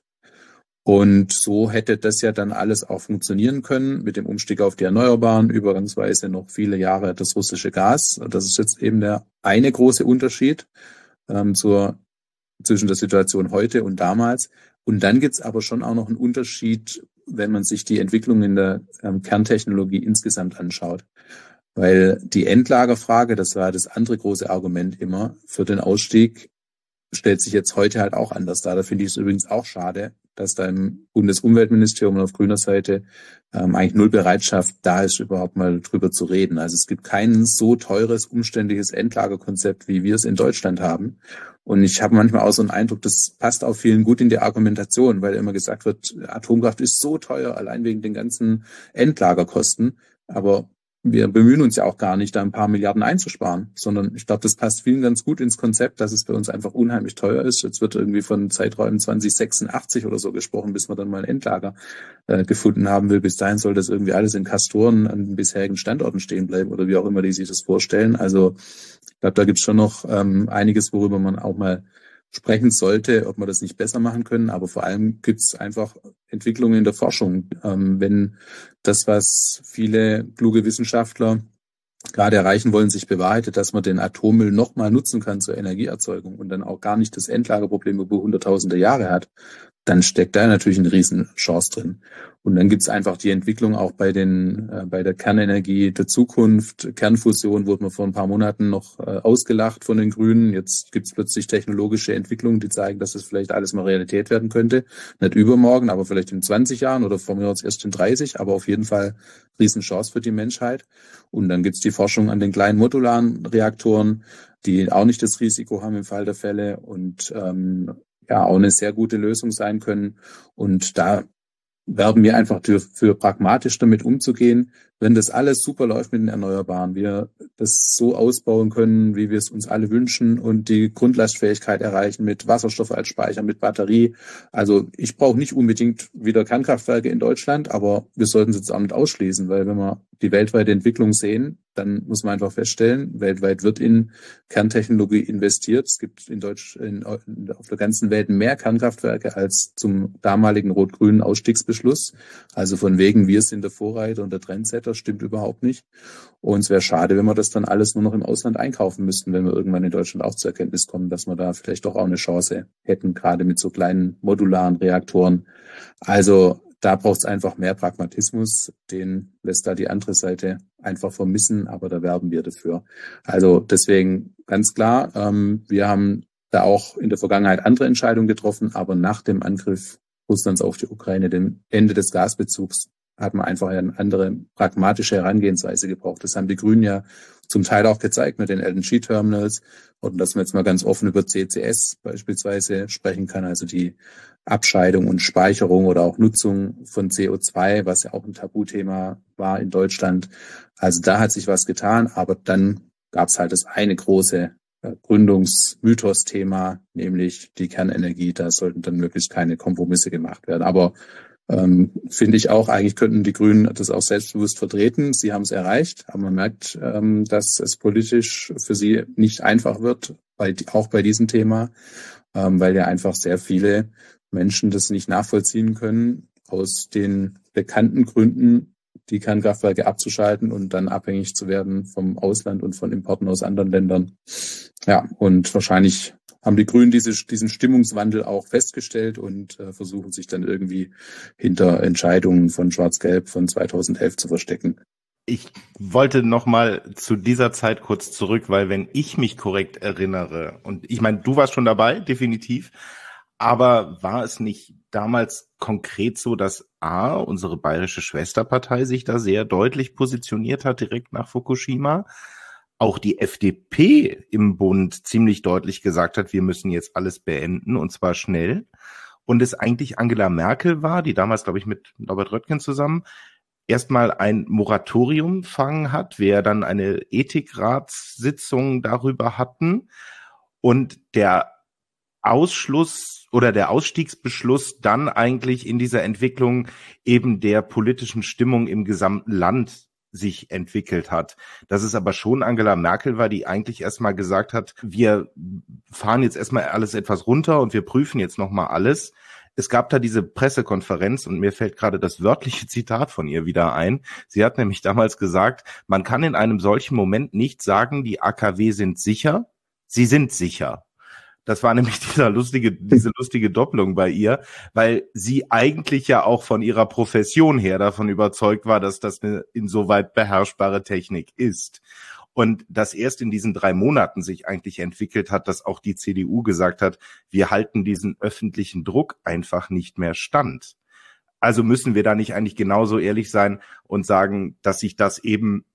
Und so hätte das ja dann alles auch funktionieren können mit dem Umstieg auf die Erneuerbaren, übergangsweise noch viele Jahre das russische Gas. Das ist jetzt eben der eine große Unterschied ähm, zur, zwischen der Situation heute und damals. Und dann gibt's aber schon auch noch einen Unterschied, wenn man sich die Entwicklung in der ähm, Kerntechnologie insgesamt anschaut. Weil die Endlagerfrage, das war das andere große Argument immer für den Ausstieg, stellt sich jetzt heute halt auch anders dar. Da finde ich es übrigens auch schade, dass da im Bundesumweltministerium und auf grüner Seite ähm, eigentlich null Bereitschaft da ist, überhaupt mal drüber zu reden. Also es gibt kein so teures, umständliches Endlagerkonzept, wie wir es in Deutschland haben. Und ich habe manchmal auch so einen Eindruck, das passt auch vielen gut in die Argumentation, weil immer gesagt wird, Atomkraft ist so teuer, allein wegen den ganzen Endlagerkosten. Aber wir bemühen uns ja auch gar nicht, da ein paar Milliarden einzusparen, sondern ich glaube, das passt vielen ganz gut ins Konzept, dass es bei uns einfach unheimlich teuer ist. Jetzt wird irgendwie von Zeiträumen zwanzig sechsundachtzig oder so gesprochen, bis man dann mal ein Endlager äh, gefunden haben will. Bis dahin soll das irgendwie alles in Castoren an den bisherigen Standorten stehen bleiben oder wie auch immer die sich das vorstellen. Also ich glaube, da gibt es schon noch ähm, einiges, worüber man auch mal sprechen sollte, ob wir das nicht besser machen können. Aber vor allem gibt es einfach Entwicklungen in der Forschung. Ähm, wenn das, was viele kluge Wissenschaftler gerade erreichen wollen, sich bewahrheitet, dass man den Atommüll nochmal nutzen kann zur Energieerzeugung und dann auch gar nicht das Endlagerproblem über hunderttausende Jahre hat, dann steckt da natürlich eine Riesenchance drin. Und dann gibt's einfach die Entwicklung auch bei den äh, bei der Kernenergie der Zukunft. Kernfusion wurde man vor ein paar Monaten noch äh, ausgelacht von den Grünen. Jetzt gibt's plötzlich technologische Entwicklungen, die zeigen, dass es vielleicht alles mal Realität werden könnte. Nicht übermorgen, aber vielleicht in zwanzig Jahren oder von mir aus erst in dreißig, aber auf jeden Fall Riesenchance für die Menschheit. Und dann gibt's die Forschung an den kleinen modularen Reaktoren, die auch nicht das Risiko haben im Fall der Fälle und ähm, ja auch eine sehr gute Lösung sein können. Und da werben wir einfach für pragmatisch damit umzugehen, wenn das alles super läuft mit den Erneuerbaren, wir das so ausbauen können, wie wir es uns alle wünschen und die Grundlastfähigkeit erreichen mit Wasserstoff als Speicher, mit Batterie. Also ich brauche nicht unbedingt wieder Kernkraftwerke in Deutschland, aber wir sollten es jetzt auch nicht ausschließen, weil wenn wir die weltweite Entwicklung sehen, dann muss man einfach feststellen, weltweit wird in Kerntechnologie investiert. Es gibt in Deutsch, in, auf der ganzen Welt mehr Kernkraftwerke als zum damaligen rot-grünen Ausstiegsbeschluss. Also von wegen, wir sind der Vorreiter und der Trendsetter, stimmt überhaupt nicht. Und es wäre schade, wenn wir das dann alles nur noch im Ausland einkaufen müssten, wenn wir irgendwann in Deutschland auch zur Erkenntnis kommen, dass wir da vielleicht doch auch eine Chance hätten, gerade mit so kleinen modularen Reaktoren. Also da braucht es einfach mehr Pragmatismus, den lässt da die andere Seite einfach vermissen, aber da werben wir dafür. Also deswegen ganz klar, ähm, wir haben da auch in der Vergangenheit andere Entscheidungen getroffen, aber nach dem Angriff Russlands auf die Ukraine, dem Ende des Gasbezugs, hat man einfach eine andere pragmatische Herangehensweise gebraucht. Das haben die Grünen ja zum Teil auch gezeigt mit den L N G-Terminals und dass man jetzt mal ganz offen über C C S beispielsweise sprechen kann, also die Abscheidung und Speicherung oder auch Nutzung von C O zwei, was ja auch ein Tabuthema war in Deutschland. Also da hat sich was getan, aber dann gab es halt das eine große Gründungsmythos-Thema, nämlich die Kernenergie. Da sollten dann möglichst keine Kompromisse gemacht werden. Aber ähm, finde ich auch, eigentlich könnten die Grünen das auch selbstbewusst vertreten. Sie haben es erreicht, aber man merkt, ähm, dass es politisch für sie nicht einfach wird, bei, auch bei diesem Thema, ähm, weil ja einfach sehr viele Menschen das nicht nachvollziehen können, aus den bekannten Gründen die Kernkraftwerke abzuschalten und dann abhängig zu werden vom Ausland und von Importen aus anderen Ländern. Ja, und wahrscheinlich haben die Grünen diese, diesen Stimmungswandel auch festgestellt und äh, versuchen sich dann irgendwie hinter Entscheidungen von Schwarz-Gelb von zweitausendelf zu verstecken. Ich wollte noch mal zu dieser Zeit kurz zurück, weil wenn ich mich korrekt erinnere, und ich meine, du warst schon dabei, definitiv, Aber war es nicht damals konkret so, dass A, unsere bayerische Schwesterpartei sich da sehr deutlich positioniert hat, direkt nach Fukushima? Auch die F D P im Bund ziemlich deutlich gesagt hat, wir müssen jetzt alles beenden und zwar schnell. Und es eigentlich Angela Merkel war, die damals, glaube ich, mit Norbert Röttgen zusammen erstmal ein Moratorium fangen hat, wir dann eine Ethikratssitzung darüber hatten und der Ausschluss oder der Ausstiegsbeschluss dann eigentlich in dieser Entwicklung eben der politischen Stimmung im gesamten Land sich entwickelt hat. Dass es aber schon Angela Merkel war, die eigentlich erstmal gesagt hat, wir fahren jetzt erstmal alles etwas runter und wir prüfen jetzt nochmal alles. Es gab da diese Pressekonferenz und mir fällt gerade das wörtliche Zitat von ihr wieder ein. Sie hat nämlich damals gesagt, man kann in einem solchen Moment nicht sagen, die A K W sind sicher, sie sind sicher. Das war nämlich dieser lustige, diese lustige Doppelung bei ihr, weil sie eigentlich ja auch von ihrer Profession her davon überzeugt war, dass das eine insoweit beherrschbare Technik ist. Und das erst in diesen drei Monaten sich eigentlich entwickelt hat, dass auch die C D U gesagt hat, wir halten diesen öffentlichen Druck einfach nicht mehr stand. Also müssen wir da nicht eigentlich genauso ehrlich sein und sagen, dass sich das eben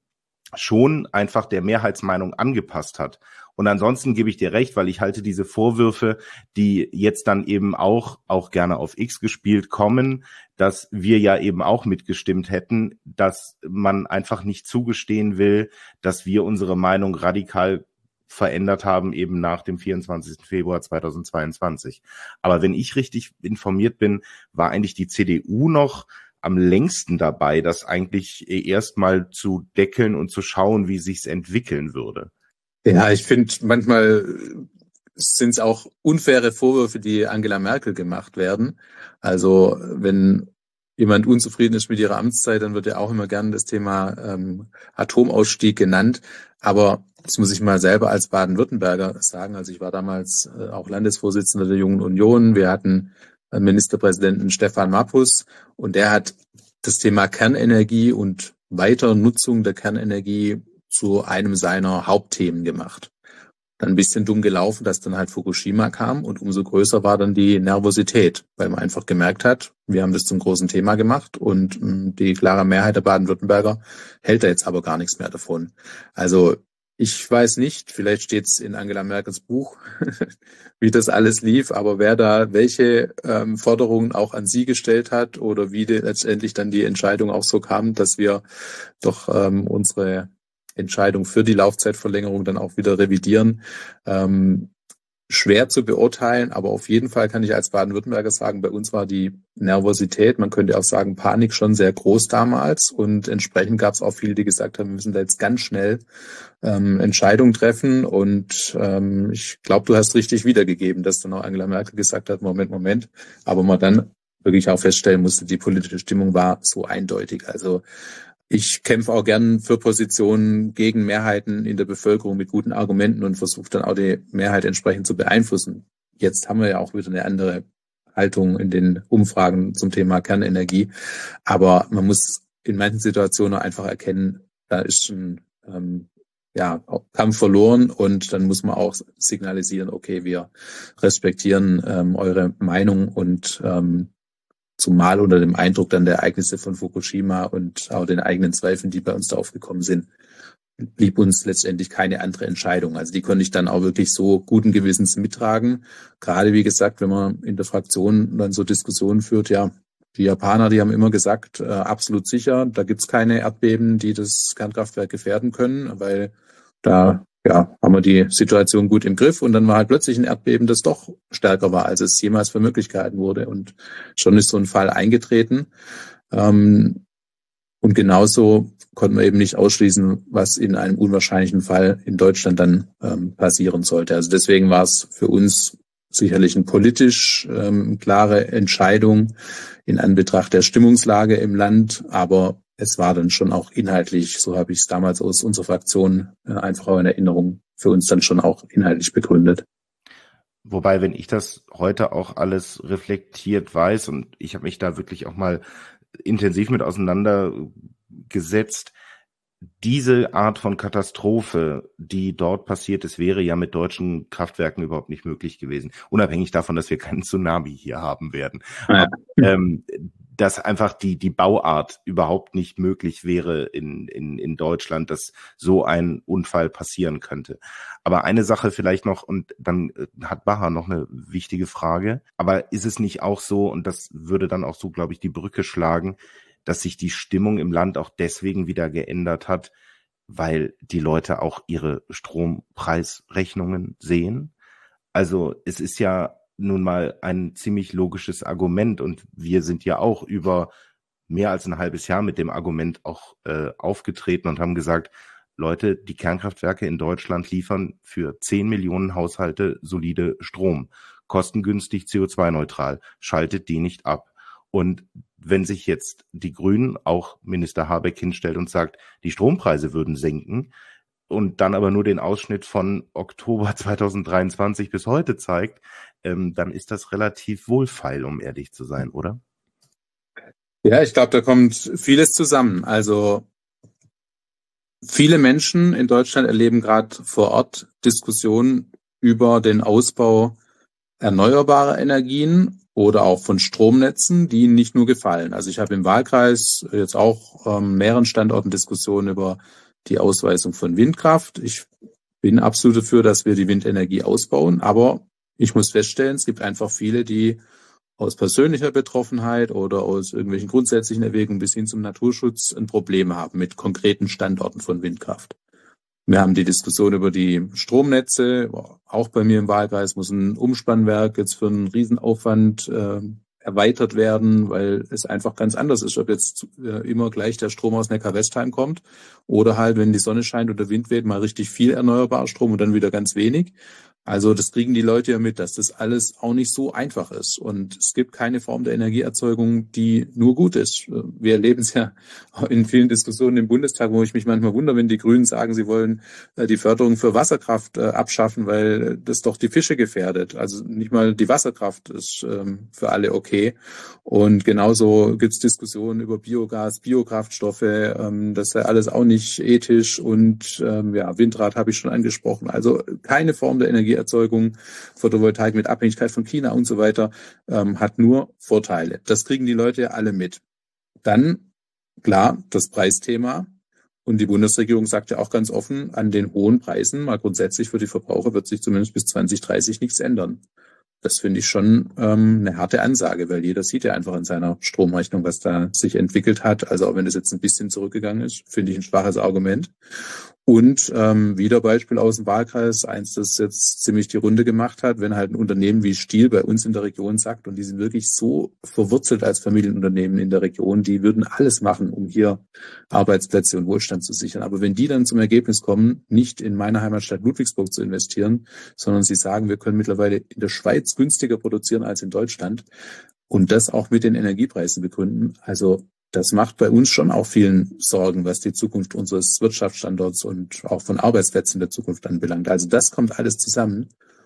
schon einfach der Mehrheitsmeinung angepasst hat. Und ansonsten gebe ich dir recht, weil ich halte diese Vorwürfe, die jetzt dann eben auch, auch gerne auf X gespielt kommen, dass wir ja eben auch mitgestimmt hätten, dass man einfach nicht zugestehen will, dass wir unsere Meinung radikal verändert haben, eben nach dem vierundzwanzigsten Februar zweitausendzweiundzwanzig. Aber wenn ich richtig informiert bin, war eigentlich die C D U noch am längsten dabei, das eigentlich erstmal zu deckeln und zu schauen, wie sich's entwickeln würde. Ja, ich finde, manchmal sind es auch unfaire Vorwürfe, die Angela Merkel gemacht werden. Also wenn jemand unzufrieden ist mit ihrer Amtszeit, dann wird ja auch immer gern das Thema ähm, Atomausstieg genannt. Aber das muss ich mal selber als Baden-Württemberger sagen. Also ich war damals äh, auch Landesvorsitzender der Jungen Union. Wir hatten äh, Ministerpräsidenten Stefan Mappus und der hat das Thema Kernenergie und Weiternutzung der Kernenergie zu einem seiner Hauptthemen gemacht. Dann ein bisschen dumm gelaufen, dass dann halt Fukushima kam und umso größer war dann die Nervosität, weil man einfach gemerkt hat, wir haben das zum großen Thema gemacht und mh, die klare Mehrheit der Baden-Württemberger hält da jetzt aber gar nichts mehr davon. Also ich weiß nicht, vielleicht steht es in Angela Merkels Buch, wie das alles lief, aber wer da welche ähm, Forderungen auch an sie gestellt hat oder wie die, letztendlich dann die Entscheidung auch so kam, dass wir doch ähm, unsere Entscheidung für die Laufzeitverlängerung dann auch wieder revidieren. Ähm, schwer zu beurteilen, aber auf jeden Fall kann ich als Baden-Württemberger sagen, bei uns war die Nervosität, man könnte auch sagen Panik schon sehr groß damals und entsprechend gab es auch viele, die gesagt haben, wir müssen da jetzt ganz schnell ähm, Entscheidungen treffen und ähm, ich glaube, du hast richtig wiedergegeben, dass dann auch Angela Merkel gesagt hat, Moment, Moment, aber man dann wirklich auch feststellen musste, die politische Stimmung war so eindeutig, also ich kämpfe auch gern für Positionen gegen Mehrheiten in der Bevölkerung mit guten Argumenten und versuche dann auch die Mehrheit entsprechend zu beeinflussen. Jetzt haben wir ja auch wieder eine andere Haltung in den Umfragen zum Thema Kernenergie. Aber man muss in manchen Situationen einfach erkennen, da ist ein ähm, ja, Kampf verloren und dann muss man auch signalisieren, okay, wir respektieren ähm, eure Meinung und ähm, zumal unter dem Eindruck dann der Ereignisse von Fukushima und auch den eigenen Zweifeln, die bei uns da aufgekommen sind, blieb uns letztendlich keine andere Entscheidung. Also die konnte ich dann auch wirklich so guten Gewissens mittragen. Gerade wie gesagt, wenn man in der Fraktion dann so Diskussionen führt, ja, die Japaner, die haben immer gesagt, äh, absolut sicher, da gibt's keine Erdbeben, die das Kernkraftwerk gefährden können, weil da ja, haben wir die Situation gut im Griff und dann war halt plötzlich ein Erdbeben, das doch stärker war, als es jemals für möglich gehalten wurde und schon ist so ein Fall eingetreten. Ähm, und genauso konnten wir eben nicht ausschließen, was in einem unwahrscheinlichen Fall in Deutschland dann ähm, passieren sollte. Also deswegen war es für uns sicherlich eine politisch ähm, klare Entscheidung in Anbetracht der Stimmungslage im Land, aber es war dann schon auch inhaltlich, so habe ich es damals aus unserer Fraktion äh, einfach auch in Erinnerung, für uns dann schon auch inhaltlich begründet. Wobei, wenn ich das heute auch alles reflektiert weiß und ich habe mich da wirklich auch mal intensiv mit auseinandergesetzt, diese Art von Katastrophe, die dort passiert ist, wäre ja mit deutschen Kraftwerken überhaupt nicht möglich gewesen. Unabhängig davon, dass wir keinen Tsunami hier haben werden. Ja. Aber, ähm, dass einfach die, die Bauart überhaupt nicht möglich wäre in, in, in Deutschland, dass so ein Unfall passieren könnte. Aber eine Sache vielleicht noch, und dann hat Baha noch eine wichtige Frage. Aber ist es nicht auch so, und das würde dann auch so, glaube ich, die Brücke schlagen, dass sich die Stimmung im Land auch deswegen wieder geändert hat, weil die Leute auch ihre Strompreisrechnungen sehen? Also es ist ja nun mal ein ziemlich logisches Argument und wir sind ja auch über mehr als ein halbes Jahr mit dem Argument auch äh, aufgetreten und haben gesagt, Leute, die Kernkraftwerke in Deutschland liefern für zehn Millionen Haushalte solide Strom, kostengünstig, C O zwei neutral, schaltet die nicht ab. Und wenn sich jetzt die Grünen, auch Minister Habeck, hinstellt und sagt, die Strompreise würden senken und dann aber nur den Ausschnitt von Oktober zweitausenddreiundzwanzig bis heute zeigt, ähm, dann ist das relativ wohlfeil, um ehrlich zu sein, oder? Ja, ich glaube, da kommt vieles zusammen. Also viele Menschen in Deutschland erleben gerade vor Ort Diskussionen über den Ausbau erneuerbarer Energien oder auch von Stromnetzen, die ihnen nicht nur gefallen. Also ich habe im Wahlkreis jetzt auch ähm, mehreren Standorten Diskussionen über die Ausweisung von Windkraft. Ich bin absolut dafür, dass wir die Windenergie ausbauen, aber ich muss feststellen, es gibt einfach viele, die aus persönlicher Betroffenheit oder aus irgendwelchen grundsätzlichen Erwägungen bis hin zum Naturschutz ein Problem haben mit konkreten Standorten von Windkraft. Wir haben die Diskussion über die Stromnetze. Auch bei mir im Wahlkreis muss ein Umspannwerk jetzt für einen Riesenaufwand äh, erweitert werden, weil es einfach ganz anders ist, ob jetzt äh, immer gleich der Strom aus Neckar-Westheim kommt oder halt, wenn die Sonne scheint und der Wind weht, mal richtig viel erneuerbarer Strom und dann wieder ganz wenig. Also das kriegen die Leute ja mit, dass das alles auch nicht so einfach ist. Und es gibt keine Form der Energieerzeugung, die nur gut ist. Wir erleben es ja in vielen Diskussionen im Bundestag, wo ich mich manchmal wundere, wenn die Grünen sagen, sie wollen die Förderung für Wasserkraft abschaffen, weil das doch die Fische gefährdet. Also nicht mal die Wasserkraft ist für alle okay. Und genauso gibt es Diskussionen über Biogas, Biokraftstoffe. Das ist ja alles auch nicht ethisch. Und ja, Windrad habe ich schon angesprochen. Also keine Form der Energie Erzeugung, Photovoltaik mit Abhängigkeit von China und so weiter, ähm, hat nur Vorteile. Das kriegen die Leute ja alle mit. Dann, klar, das Preisthema. Und die Bundesregierung sagt ja auch ganz offen, an den hohen Preisen, mal grundsätzlich für die Verbraucher, wird sich zumindest bis zwanzig dreißig nichts ändern. Das finde ich schon ähm, eine harte Ansage, weil jeder sieht ja einfach in seiner Stromrechnung, was da sich entwickelt hat. Also auch wenn das jetzt ein bisschen zurückgegangen ist, finde ich ein schwaches Argument. Und ähm, wieder Beispiel aus dem Wahlkreis, eins, das jetzt ziemlich die Runde gemacht hat, wenn halt ein Unternehmen wie Stihl bei uns in der Region sagt, und die sind wirklich so verwurzelt als Familienunternehmen in der Region, die würden alles machen, um hier Arbeitsplätze und Wohlstand zu sichern. Aber wenn die dann zum Ergebnis kommen, nicht in meiner Heimatstadt Ludwigsburg zu investieren, sondern sie sagen, wir können mittlerweile in der Schweiz günstiger produzieren als in Deutschland und das auch mit den Energiepreisen begründen, also das macht bei uns schon auch vielen Sorgen, was die Zukunft unseres Wirtschaftsstandorts und auch von Arbeitsplätzen in der Zukunft anbelangt. Also das kommt alles zusammen.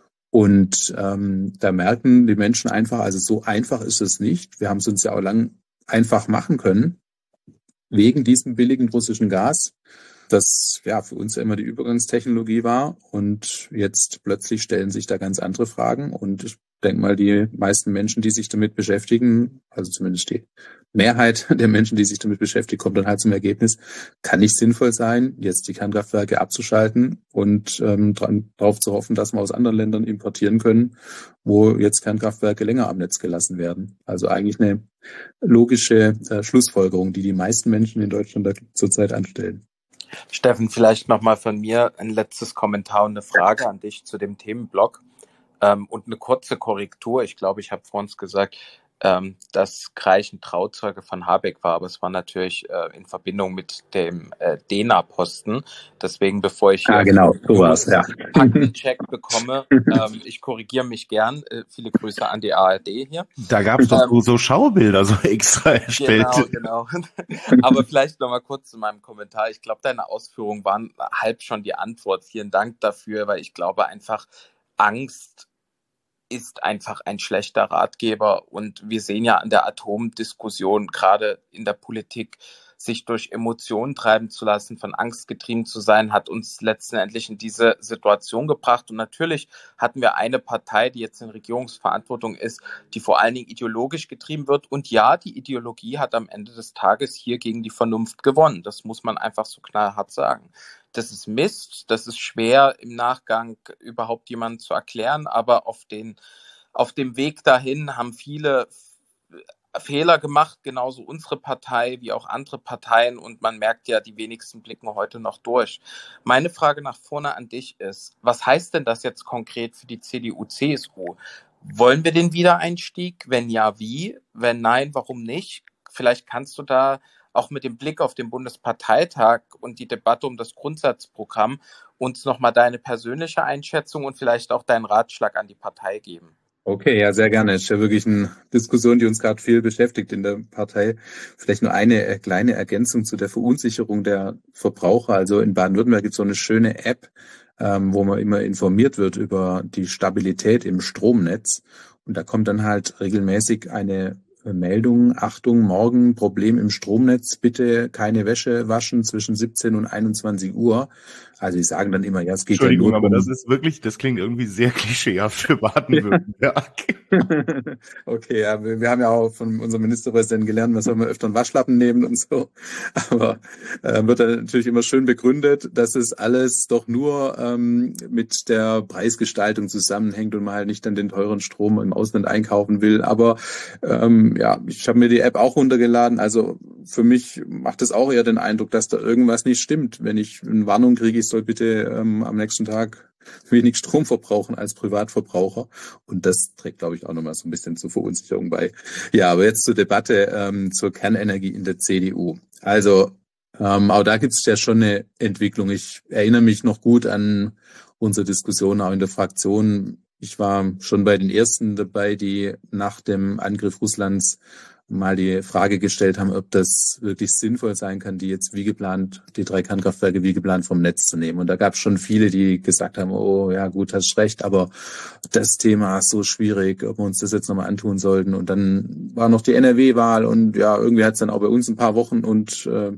Und ähm, da merken die Menschen einfach, also so einfach ist es nicht. Wir haben es uns ja auch lang einfach machen können, wegen diesem billigen russischen Gas, das ja für uns ja immer die Übergangstechnologie war. Und jetzt plötzlich stellen sich da ganz andere Fragen. Und ich denke mal, die meisten Menschen, die sich damit beschäftigen, also zumindest die Mehrheit der Menschen, die sich damit beschäftigt, kommt dann halt zum Ergebnis, kann nicht sinnvoll sein, jetzt die Kernkraftwerke abzuschalten und ähm, dran, darauf zu hoffen, dass wir aus anderen Ländern importieren können, wo jetzt Kernkraftwerke länger am Netz gelassen werden. Also eigentlich eine logische äh, Schlussfolgerung, die die meisten Menschen in Deutschland da zurzeit anstellen. Steffen, vielleicht nochmal von mir ein letztes Kommentar und eine Frage an dich zu dem Themenblock ähm, und eine kurze Korrektur. Ich glaube, ich habe vorhin gesagt, ähm, dass Kreich ein Trauzeuge von Habeck war, aber es war natürlich äh, in Verbindung mit dem äh, D E N A-Posten. Deswegen, bevor ich hier ah, genau, so war's, ja. Faktencheck bekomme, ähm, ich korrigiere mich gern. Äh, viele Grüße an die A R D hier. Da gab es doch Ähm, so, so Schaubilder so extra erstellt. Genau, genau. Aber vielleicht nochmal kurz zu meinem Kommentar. Ich glaube, deine Ausführungen waren halb schon die Antwort. Vielen Dank dafür, weil ich glaube einfach, Angst ist einfach ein schlechter Ratgeber. Und wir sehen ja an der Atomdiskussion, gerade in der Politik, sich durch Emotionen treiben zu lassen, von Angst getrieben zu sein, hat uns letztendlich in diese Situation gebracht. Und natürlich hatten wir eine Partei, die jetzt in Regierungsverantwortung ist, die vor allen Dingen ideologisch getrieben wird. Und ja, die Ideologie hat am Ende des Tages hier gegen die Vernunft gewonnen. Das muss man einfach so knallhart sagen. Das ist Mist, das ist schwer im Nachgang überhaupt jemandem zu erklären, aber auf den, auf dem Weg dahin haben viele Fehler gemacht, genauso unsere Partei wie auch andere Parteien, und man merkt ja, die wenigsten blicken heute noch durch. Meine Frage nach vorne an dich ist, was heißt denn das jetzt konkret für die C D U C S U? Wollen wir den Wiedereinstieg? Wenn ja, wie? Wenn nein, warum nicht? Vielleicht kannst du da auch mit dem Blick auf den Bundesparteitag und die Debatte um das Grundsatzprogramm uns nochmal deine persönliche Einschätzung und vielleicht auch deinen Ratschlag an die Partei geben. Okay, ja, sehr gerne. Es ist ja wirklich eine Diskussion, die uns gerade viel beschäftigt in der Partei. Vielleicht nur eine kleine Ergänzung zu der Verunsicherung der Verbraucher. Also in Baden-Württemberg gibt es so eine schöne App, ähm, wo man immer informiert wird über die Stabilität im Stromnetz. Und da kommt dann halt regelmäßig eine Meldung: Achtung, morgen Problem im Stromnetz, bitte keine Wäsche waschen zwischen siebzehn und einundzwanzig Uhr. Also die sagen dann immer, ja, es geht Entschuldigung, ja nur aber um... das ist wirklich, das klingt irgendwie sehr klischeehaft für Baden-Württemberg. Okay, ja, wir, wir haben ja auch von unserem Ministerpräsidenten gelernt, man soll mal öfter einen Waschlappen nehmen und so. Aber äh, wird dann natürlich immer schön begründet, dass es alles doch nur ähm, mit der Preisgestaltung zusammenhängt und man halt nicht dann den teuren Strom im Ausland einkaufen will. Aber ähm, ja, ich habe mir die App auch runtergeladen. Also für mich macht es auch eher den Eindruck, dass da irgendwas nicht stimmt. Wenn ich eine Warnung kriege, ich soll bitte ähm, am nächsten Tag wenig Strom verbrauchen als Privatverbraucher. Und das trägt, glaube ich, auch nochmal so ein bisschen zur Verunsicherung bei. Ja, aber jetzt zur Debatte ähm, zur Kernenergie in der C D U. Also ähm, auch da gibt es ja schon eine Entwicklung. Ich erinnere mich noch gut an unsere Diskussion auch in der Fraktion. Ich war schon bei den ersten dabei, die nach dem Angriff Russlands mal die Frage gestellt haben, ob das wirklich sinnvoll sein kann, die jetzt wie geplant, die drei Kernkraftwerke wie geplant vom Netz zu nehmen. Und da gab es schon viele, die gesagt haben, oh ja gut, hast recht, aber das Thema ist so schwierig, ob wir uns das jetzt nochmal antun sollten. Und dann war noch die N R W-Wahl und ja, irgendwie hat es dann auch bei uns ein paar Wochen und äh,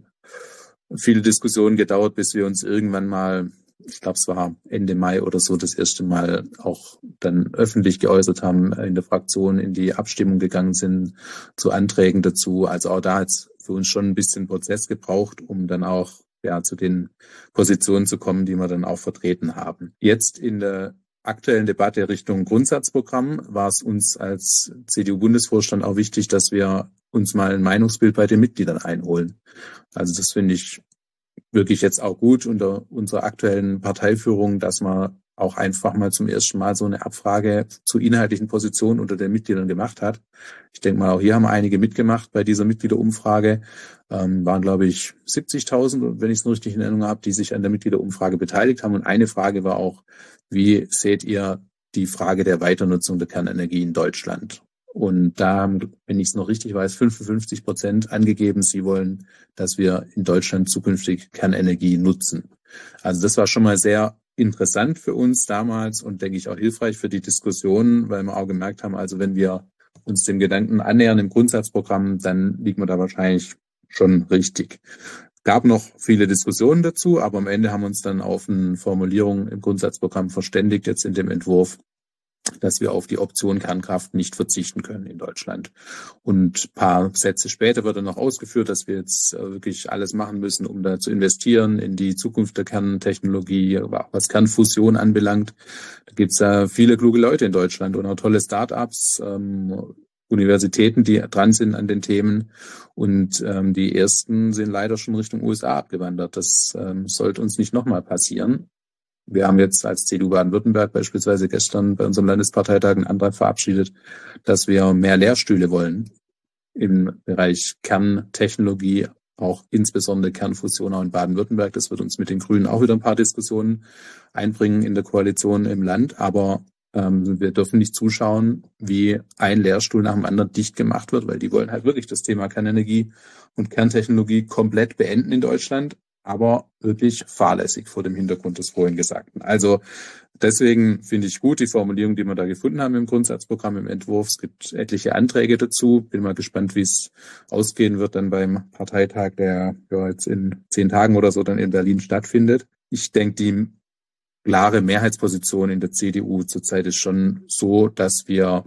viele Diskussionen gedauert, bis wir uns irgendwann mal, ich glaube, es war Ende Mai oder so, das erste Mal auch dann öffentlich geäußert haben, in der Fraktion in die Abstimmung gegangen sind, zu Anträgen dazu. Also auch da hat es für uns schon ein bisschen Prozess gebraucht, um dann auch ja zu den Positionen zu kommen, die wir dann auch vertreten haben. Jetzt in der aktuellen Debatte Richtung Grundsatzprogramm war es uns als C D U-Bundesvorstand auch wichtig, dass wir uns mal ein Meinungsbild bei den Mitgliedern einholen. Also das finde ich wirklich jetzt auch gut unter unserer aktuellen Parteiführung, dass man auch einfach mal zum ersten Mal so eine Abfrage zu inhaltlichen Positionen unter den Mitgliedern gemacht hat. Ich denke mal, auch hier haben einige mitgemacht bei dieser Mitgliederumfrage. Ähm, waren, glaube ich, siebzigtausend, wenn ich es noch richtig in Erinnerung habe, die sich an der Mitgliederumfrage beteiligt haben. Und eine Frage war auch, wie seht ihr die Frage der Weiternutzung der Kernenergie in Deutschland? Und da haben, wenn ich es noch richtig weiß, fünfundfünfzig Prozent angegeben, sie wollen, dass wir in Deutschland zukünftig Kernenergie nutzen. Also das war schon mal sehr interessant für uns damals und denke ich auch hilfreich für die Diskussion, weil wir auch gemerkt haben, also wenn wir uns dem Gedanken annähern im Grundsatzprogramm, dann liegt man da wahrscheinlich schon richtig. Gab noch viele Diskussionen dazu, aber am Ende haben wir uns dann auf eine Formulierung im Grundsatzprogramm verständigt, jetzt in dem Entwurf, dass wir auf die Option Kernkraft nicht verzichten können in Deutschland. Und ein paar Sätze später wird dann noch ausgeführt, dass wir jetzt wirklich alles machen müssen, um da zu investieren in die Zukunft der Kerntechnologie, was Kernfusion anbelangt. Da gibt es ja viele kluge Leute in Deutschland und auch tolle Start-ups, ähm, Universitäten, die dran sind an den Themen. Und ähm, die ersten sind leider schon Richtung U S A abgewandert. Das ähm, sollte uns nicht nochmal passieren. Wir haben jetzt als C D U Baden-Württemberg beispielsweise gestern bei unserem Landesparteitag einen Antrag verabschiedet, dass wir mehr Lehrstühle wollen im Bereich Kerntechnologie, auch insbesondere Kernfusion auch in Baden-Württemberg. Das wird uns mit den Grünen auch wieder ein paar Diskussionen einbringen in der Koalition im Land. Aber ähm, wir dürfen nicht zuschauen, wie ein Lehrstuhl nach dem anderen dicht gemacht wird, weil die wollen halt wirklich das Thema Kernenergie und Kerntechnologie komplett beenden in Deutschland. aber wirklich fahrlässig vor dem Hintergrund des vorhin Gesagten. Also deswegen finde ich gut die Formulierung, die wir da gefunden haben im Grundsatzprogramm, im Entwurf. Es gibt etliche Anträge dazu. Bin mal gespannt, wie es ausgehen wird dann beim Parteitag, der ja jetzt in zehn Tagen oder so dann in Berlin stattfindet. Ich denke, die klare Mehrheitsposition in der C D U zurzeit ist schon so, dass wir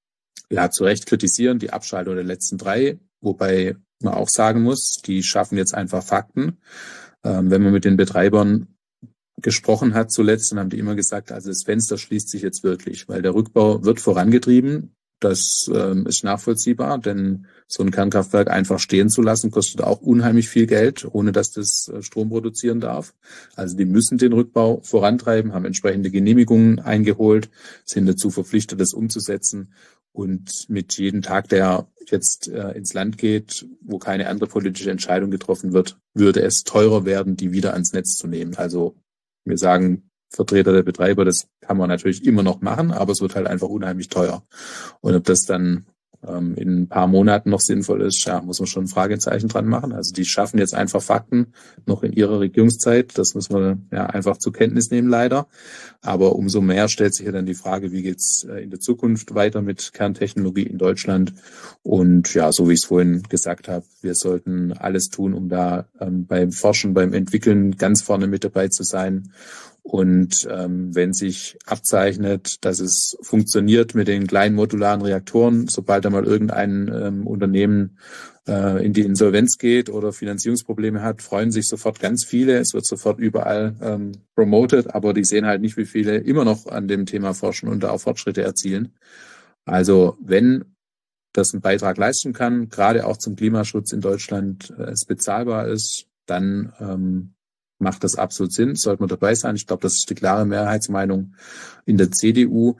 ja zu Recht kritisieren die Abschaltung der letzten drei, wobei man auch sagen muss, die schaffen jetzt einfach Fakten. Ähm, wenn man mit den Betreibern gesprochen hat zuletzt, dann haben die immer gesagt, also das Fenster schließt sich jetzt wirklich, weil der Rückbau wird vorangetrieben. Das ähm, ist nachvollziehbar, denn so ein Kernkraftwerk einfach stehen zu lassen, kostet auch unheimlich viel Geld, ohne dass das äh, Strom produzieren darf. Also die müssen den Rückbau vorantreiben, haben entsprechende Genehmigungen eingeholt, sind dazu verpflichtet, das umzusetzen. Und mit jedem Tag, der jetzt äh, ins Land geht, wo keine andere politische Entscheidung getroffen wird, würde es teurer werden, die wieder ans Netz zu nehmen. Also wir sagen, Vertreter der Betreiber, das kann man natürlich immer noch machen, aber es wird halt einfach unheimlich teuer. Und ob das dann ähm, in ein paar Monaten noch sinnvoll ist, ja, muss man schon ein Fragezeichen dran machen. Also die schaffen jetzt einfach Fakten noch in ihrer Regierungszeit. Das muss man ja einfach zur Kenntnis nehmen, leider. Aber umso mehr stellt sich ja dann die Frage, wie geht's äh, in der Zukunft weiter mit Kerntechnologie in Deutschland? Und ja, so wie ich es vorhin gesagt habe, wir sollten alles tun, um da ähm, beim Forschen, beim Entwickeln ganz vorne mit dabei zu sein. Und ähm, wenn sich abzeichnet, dass es funktioniert mit den kleinen modularen Reaktoren, sobald da mal irgendein ähm, Unternehmen äh, in die Insolvenz geht oder Finanzierungsprobleme hat, freuen sich sofort ganz viele. Es wird sofort überall ähm, promoted, aber die sehen halt nicht, wie viele immer noch an dem Thema forschen und da auch Fortschritte erzielen. Also wenn das einen Beitrag leisten kann, gerade auch zum Klimaschutz in Deutschland, äh, es bezahlbar ist, dann ähm, macht das absolut Sinn, sollte man dabei sein. Ich glaube, das ist die klare Mehrheitsmeinung in der C D U.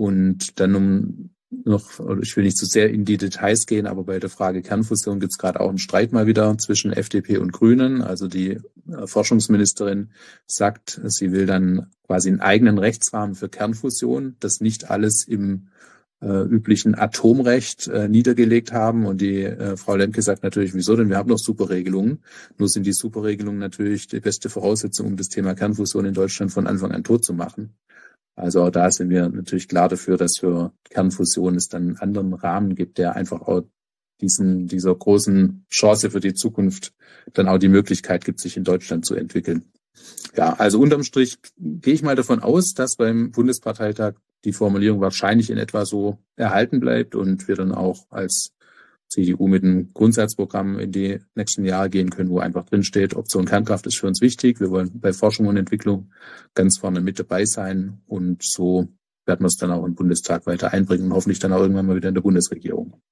Und dann um noch, ich will nicht zu sehr in die Details gehen, aber bei der Frage Kernfusion gibt es gerade auch einen Streit mal wieder zwischen F D P und Grünen. Also die Forschungsministerin sagt, sie will dann quasi einen eigenen Rechtsrahmen für Kernfusion, das nicht alles im Äh, üblichen Atomrecht äh, niedergelegt haben. Und die äh, Frau Lemke sagt natürlich, wieso denn? Wir haben doch Superregelungen. Nur sind die Superregelungen natürlich die beste Voraussetzung, um das Thema Kernfusion in Deutschland von Anfang an tot zu machen. Also auch da sind wir natürlich klar dafür, dass für Kernfusion es dann einen anderen Rahmen gibt, der einfach auch diesen, dieser großen Chance für die Zukunft dann auch die Möglichkeit gibt, sich in Deutschland zu entwickeln. Ja, also unterm Strich gehe ich mal davon aus, dass beim Bundesparteitag die Formulierung wahrscheinlich in etwa so erhalten bleibt und wir dann auch als C D U mit einem Grundsatzprogramm in die nächsten Jahre gehen können, wo einfach drinsteht, Option Kernkraft ist für uns wichtig. Wir wollen bei Forschung und Entwicklung ganz vorne mit dabei sein und so werden wir es dann auch im Bundestag weiter einbringen und hoffentlich dann auch irgendwann mal wieder in der Bundesregierung.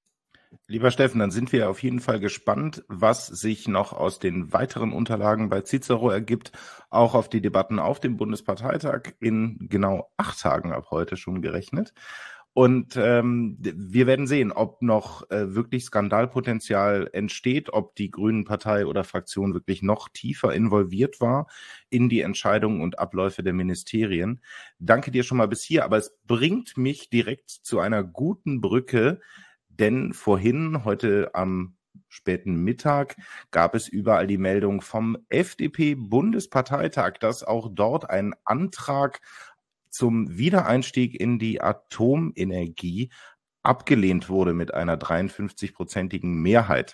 Lieber Steffen, dann sind wir auf jeden Fall gespannt, was sich noch aus den weiteren Unterlagen bei Cicero ergibt, auch auf die Debatten auf dem Bundesparteitag in genau acht Tagen ab heute schon gerechnet. Und ähm, wir werden sehen, ob noch äh, wirklich Skandalpotenzial entsteht, ob die Grünen Partei oder Fraktion wirklich noch tiefer involviert war in die Entscheidungen und Abläufe der Ministerien. Danke dir schon mal bis hier, aber es bringt mich direkt zu einer guten Brücke, denn vorhin, heute am späten Mittag, gab es überall die Meldung vom F D P-Bundesparteitag, dass auch dort ein Antrag zum Wiedereinstieg in die Atomenergie abgelehnt wurde mit einer dreiundfünfzig-prozentigen Mehrheit.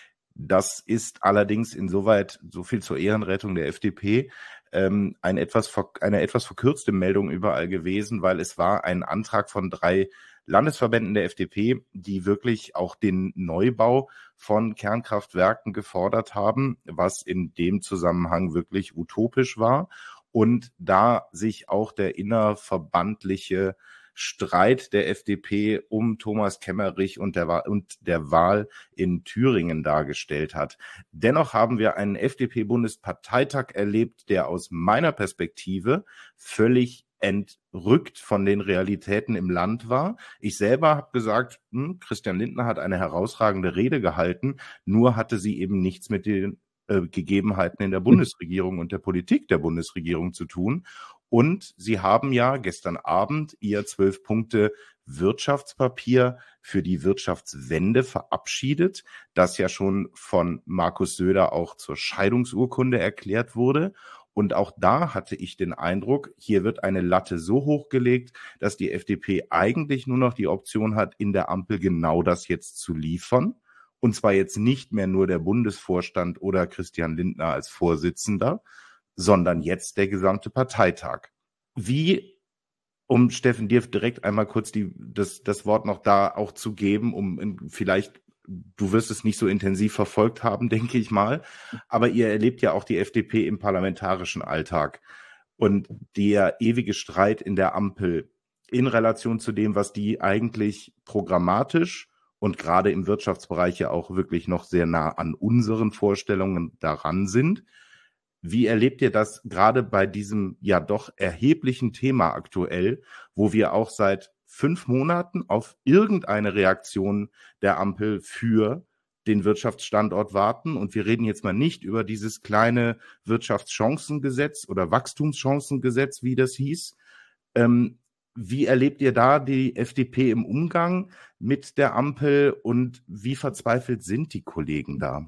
Das ist allerdings insoweit, so viel zur Ehrenrettung der F D P, ähm, ein etwas, eine etwas verkürzte Meldung überall gewesen, weil es war ein Antrag von drei Landesverbänden der F D P, die wirklich auch den Neubau von Kernkraftwerken gefordert haben, was in dem Zusammenhang wirklich utopisch war. Und da sich auch der innerverbandliche Streit der F D P um Thomas Kemmerich und der, und der Wahl in Thüringen dargestellt hat. Dennoch haben wir einen F D P-Bundesparteitag erlebt, der aus meiner Perspektive völlig entrückt von den Realitäten im Land war. Ich selber habe gesagt, hm, Christian Lindner hat eine herausragende Rede gehalten, nur hatte sie eben nichts mit den äh, Gegebenheiten in der Bundesregierung und der Politik der Bundesregierung zu tun. Und Sie haben ja gestern Abend Ihr zwölf Punkte Wirtschaftspapier für die Wirtschaftswende verabschiedet, das ja schon von Markus Söder auch zur Scheidungsurkunde erklärt wurde. Und auch da hatte ich den Eindruck, hier wird eine Latte so hochgelegt, dass die F D P eigentlich nur noch die Option hat, in der Ampel genau das jetzt zu liefern. Und zwar jetzt nicht mehr nur der Bundesvorstand oder Christian Lindner als Vorsitzender, sondern jetzt der gesamte Parteitag. Wie, um Steffen dir direkt einmal kurz die, das, das Wort noch da auch zu geben, um in, vielleicht, du wirst es nicht so intensiv verfolgt haben, denke ich mal, aber ihr erlebt ja auch die F D P im parlamentarischen Alltag. Und der ewige Streit in der Ampel in Relation zu dem, was die eigentlich programmatisch und gerade im Wirtschaftsbereich ja auch wirklich noch sehr nah an unseren Vorstellungen daran sind. Wie erlebt ihr das gerade bei diesem ja doch erheblichen Thema aktuell, wo wir auch seit fünf Monaten auf irgendeine Reaktion der Ampel für den Wirtschaftsstandort warten? Und wir reden jetzt mal nicht über dieses kleine Wirtschaftschancengesetz oder Wachstumschancengesetz, wie das hieß. Ähm, wie erlebt ihr da die F D P im Umgang mit der Ampel und wie verzweifelt sind die Kollegen da?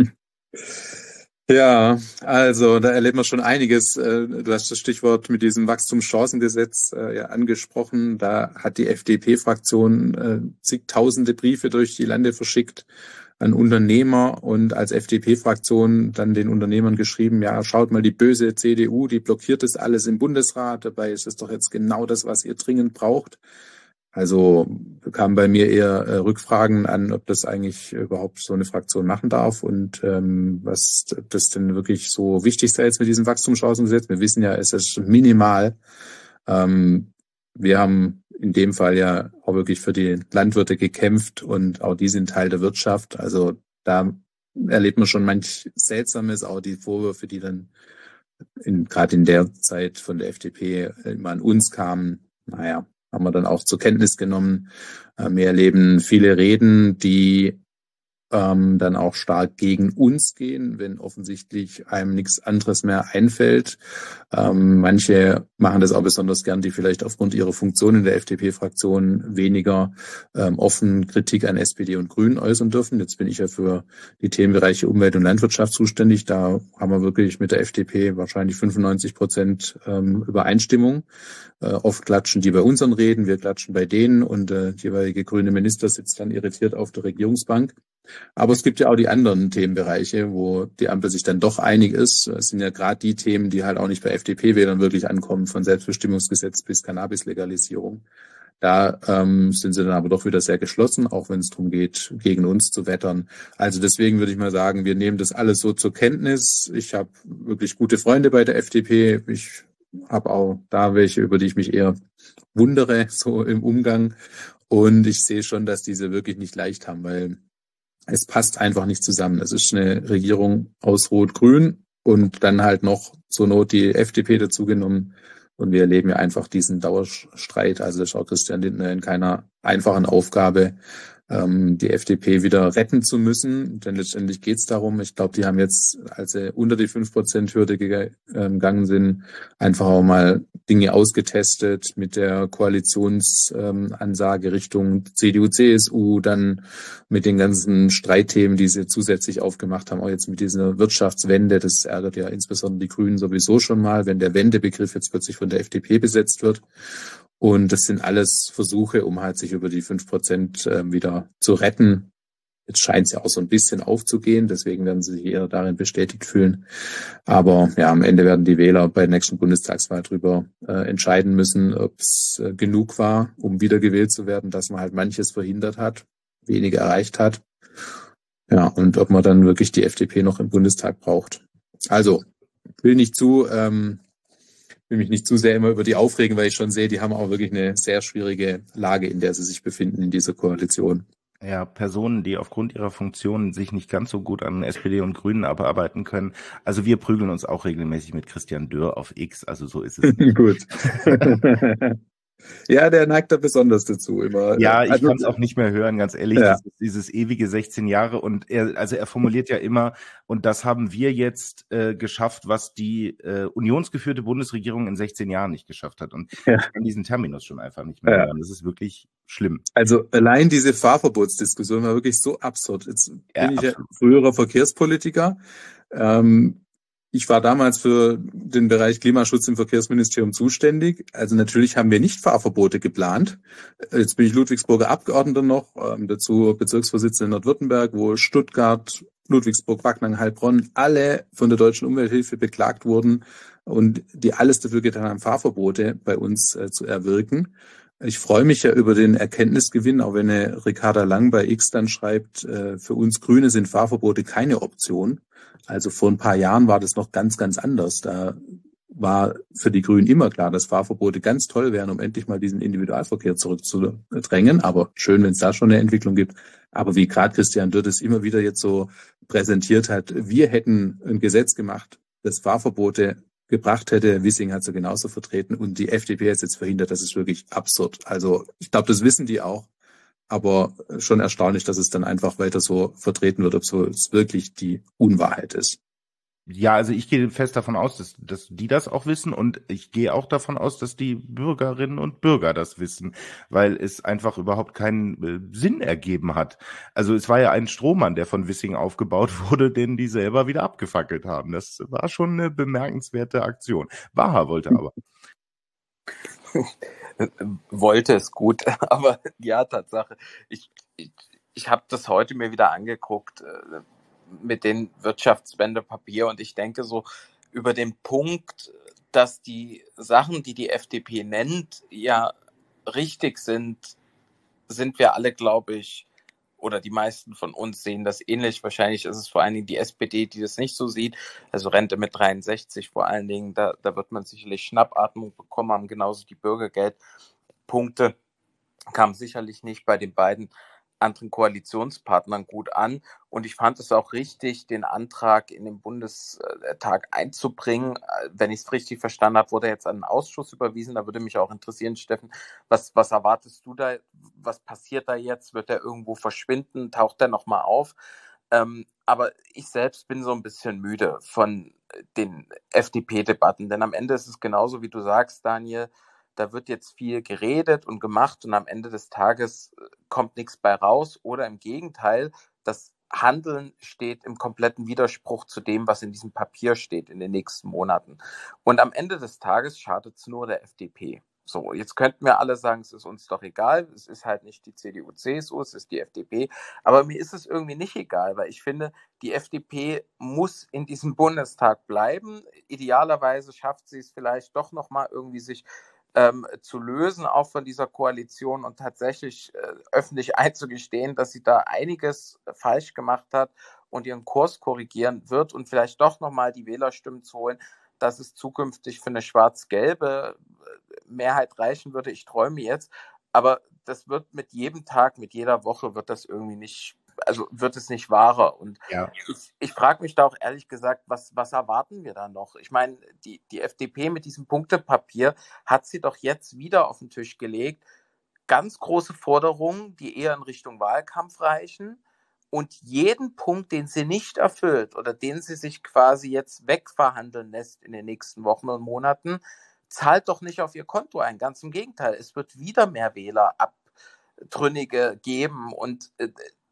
Ja, also da erlebt man schon einiges. Du hast das Stichwort mit diesem Wachstumschancengesetz ja angesprochen. Da hat die F D P-Fraktion zigtausende Briefe durch die Lande verschickt an Unternehmer und als F D P-Fraktion dann den Unternehmern geschrieben, ja, schaut mal, die böse C D U, die blockiert das alles im Bundesrat. Dabei ist es doch jetzt genau das, was ihr dringend braucht. Also kamen bei mir eher äh, Rückfragen an, ob das eigentlich überhaupt so eine Fraktion machen darf und ähm, was das denn wirklich so wichtig sei jetzt mit diesem Wachstumschancengesetz. Wir wissen ja, es ist minimal. Ähm, wir haben in dem Fall ja auch wirklich für die Landwirte gekämpft und auch die sind Teil der Wirtschaft. Also da erlebt man schon manch Seltsames, auch die Vorwürfe, die dann in, gerade in der Zeit von der F D P immer an uns kamen. Naja, haben wir dann auch zur Kenntnis genommen. Wir erleben viele Reden, die ähm, dann auch stark gegen uns gehen, wenn offensichtlich einem nichts anderes mehr einfällt. Ähm, manche machen das auch besonders gern, die vielleicht aufgrund ihrer Funktion in der F D P-Fraktion weniger ähm, offen Kritik an S P D und Grünen äußern dürfen. Jetzt bin ich ja für die Themenbereiche Umwelt und Landwirtschaft zuständig. Da haben wir wirklich mit der F D P wahrscheinlich fünfundneunzig Prozent ähm, Übereinstimmung. Äh, oft klatschen die bei unseren Reden, wir klatschen bei denen und äh, die jeweilige grüne Minister sitzt dann irritiert auf der Regierungsbank. Aber es gibt ja auch die anderen Themenbereiche, wo die Ampel sich dann doch einig ist. Es sind ja gerade die Themen, die halt auch nicht bei F D P-Wählern wirklich ankommen, von Selbstbestimmungsgesetz bis Cannabis-Legalisierung. Da ähm, sind sie dann aber doch wieder sehr geschlossen, auch wenn es darum geht, gegen uns zu wettern. Also deswegen würde ich mal sagen, wir nehmen das alles so zur Kenntnis. Ich habe wirklich gute Freunde bei der F D P. Ich habe auch da welche, über die ich mich eher wundere, so im Umgang. Und ich sehe schon, dass diese wirklich nicht leicht haben, weil es passt einfach nicht zusammen. Es ist eine Regierung aus Rot-Grün und dann halt noch zur Not die F D P dazu genommen. Und wir erleben ja einfach diesen Dauerstreit. Also das ist auch Christian Lindner in keiner einfachen Aufgabe, ähm, die F D P wieder retten zu müssen. Denn letztendlich geht es darum, ich glaube, die haben jetzt, als sie unter die fünf Prozent Hürde gegangen sind, einfach auch mal Dinge ausgetestet mit der Koalitionsansage ähm, Richtung C D U, C S U, dann mit den ganzen Streitthemen, die sie zusätzlich aufgemacht haben, auch jetzt mit dieser Wirtschaftswende. Das ärgert ja insbesondere die Grünen sowieso schon mal, wenn der Wendebegriff jetzt plötzlich von der F D P besetzt wird. Und das sind alles Versuche, um halt sich über die fünf Prozent äh, wieder zu retten. Jetzt scheint es ja auch so ein bisschen aufzugehen, deswegen werden sie sich eher darin bestätigt fühlen. Aber ja, am Ende werden die Wähler bei der nächsten Bundestagswahl darüber äh, entscheiden müssen, ob es äh, genug war, um wiedergewählt zu werden, dass man halt manches verhindert hat, weniger erreicht hat. Ja, und ob man dann wirklich die F D P noch im Bundestag braucht. Also, will nicht zu... Ähm, will mich nicht zu sehr immer über die aufregen, weil ich schon sehe, die haben auch wirklich eine sehr schwierige Lage, in der sie sich befinden in dieser Koalition. Ja, Personen, die aufgrund ihrer Funktion sich nicht ganz so gut an S P D und Grünen abarbeiten können. Also wir prügeln uns auch regelmäßig mit Christian Dürr auf X, also so ist es nicht. Gut. Ja, der neigt da besonders dazu immer. Ja, ich Also, kann es auch nicht mehr hören, ganz ehrlich, ja. dieses, dieses ewige sechzehn Jahre und er, also er formuliert ja immer, und das haben wir jetzt äh, geschafft, was die äh, unionsgeführte Bundesregierung in sechzehn Jahren nicht geschafft hat. Und Ja. ich kann diesen Terminus schon einfach nicht mehr Ja. hören. Das ist wirklich schlimm. Also allein diese Fahrverbotsdiskussion war wirklich so absurd. Jetzt Ja, bin ich ja absolut. früherer Verkehrspolitiker. Ähm, ich war damals für den Bereich Klimaschutz im Verkehrsministerium zuständig. Also natürlich haben wir nicht Fahrverbote geplant. Jetzt bin ich Ludwigsburger Abgeordneter noch, ähm, dazu Bezirksvorsitzender in Nordwürttemberg, wo Stuttgart, Ludwigsburg, Backnang, Heilbronn alle von der Deutschen Umwelthilfe beklagt wurden und die alles dafür getan haben, Fahrverbote bei uns äh, zu erwirken. Ich freue mich ja über den Erkenntnisgewinn, auch wenn eine Ricarda Lang bei X dann schreibt, äh, für uns Grüne sind Fahrverbote keine Option. Also vor ein paar Jahren war das noch ganz, ganz anders. Da war für die Grünen immer klar, dass Fahrverbote ganz toll wären, um endlich mal diesen Individualverkehr zurückzudrängen. Aber schön, wenn es da schon eine Entwicklung gibt. Aber wie gerade Christian Dürr es immer wieder jetzt so präsentiert hat, wir hätten ein Gesetz gemacht, das Fahrverbote gebracht hätte. Wissing hat so genauso vertreten und die F D P hat jetzt verhindert. Das ist wirklich absurd. Also ich glaube, das wissen die auch. Aber schon erstaunlich, dass es dann einfach weiter so vertreten wird, ob so es wirklich die Unwahrheit ist. Ja, also ich gehe fest davon aus, dass, dass die das auch wissen und ich gehe auch davon aus, dass die Bürgerinnen und Bürger das wissen, weil es einfach überhaupt keinen äh, Sinn ergeben hat. Also es war ja ein Strohmann, der von Wissing aufgebaut wurde, den die selber wieder abgefackelt haben. Das war schon eine bemerkenswerte Aktion. Baha wollte aber. Wollte es gut, aber ja, Tatsache. Ich, ich, ich habe das heute mir wieder angeguckt äh, mit den Wirtschaftswendepapier und ich denke so über den Punkt, dass die Sachen, die die F D P nennt, ja richtig sind, sind wir alle, glaube ich, oder die meisten von uns sehen das ähnlich. Wahrscheinlich ist es vor allen Dingen die S P D, die das nicht so sieht. Also Rente mit dreiundsechzig vor allen Dingen, da, da wird man sicherlich Schnappatmung bekommen haben. Genauso die Bürgergeldpunkte kamen sicherlich nicht bei den beiden anderen Koalitionspartnern gut an. Und ich fand es auch richtig, den Antrag in den Bundestag einzubringen. Wenn ich es richtig verstanden habe, wurde er jetzt an den Ausschuss überwiesen. Da würde mich auch interessieren, Steffen, was, was erwartest du da? Was passiert da jetzt? Wird er irgendwo verschwinden? Taucht er nochmal auf? Ähm, aber ich selbst bin so ein bisschen müde von den F D P-Debatten. Denn am Ende ist es genauso, wie du sagst, Daniel, da wird jetzt viel geredet und gemacht und am Ende des Tages kommt nichts bei raus oder im Gegenteil, das Handeln steht im kompletten Widerspruch zu dem, was in diesem Papier steht in den nächsten Monaten. Und am Ende des Tages schadet es nur der F D P. So, jetzt könnten wir alle sagen, es ist uns doch egal, es ist halt nicht die C D U C S U, es ist die F D P, aber mir ist es irgendwie nicht egal, weil ich finde, die F D P muss in diesem Bundestag bleiben. Idealerweise schafft sie es vielleicht doch nochmal irgendwie sich Ähm, zu lösen, auch von dieser Koalition und tatsächlich äh, öffentlich einzugestehen, dass sie da einiges falsch gemacht hat und ihren Kurs korrigieren wird und vielleicht doch nochmal die Wählerstimmen zu holen, dass es zukünftig für eine schwarz-gelbe Mehrheit reichen würde. Ich träume jetzt, aber das wird mit jedem Tag, mit jeder Woche wird das irgendwie nicht, also wird es nicht wahrer. Und Ja. ich, ich frage mich da auch ehrlich gesagt, was, was erwarten wir da noch? Ich meine, die, die F D P mit diesem Punktepapier hat sie doch jetzt wieder auf den Tisch gelegt. Ganz große Forderungen, die eher in Richtung Wahlkampf reichen. Und jeden Punkt, den sie nicht erfüllt oder den sie sich quasi jetzt wegverhandeln lässt in den nächsten Wochen und Monaten, zahlt doch nicht auf ihr Konto ein. Ganz im Gegenteil, es wird wieder mehr Wählerabtrünnige geben und äh,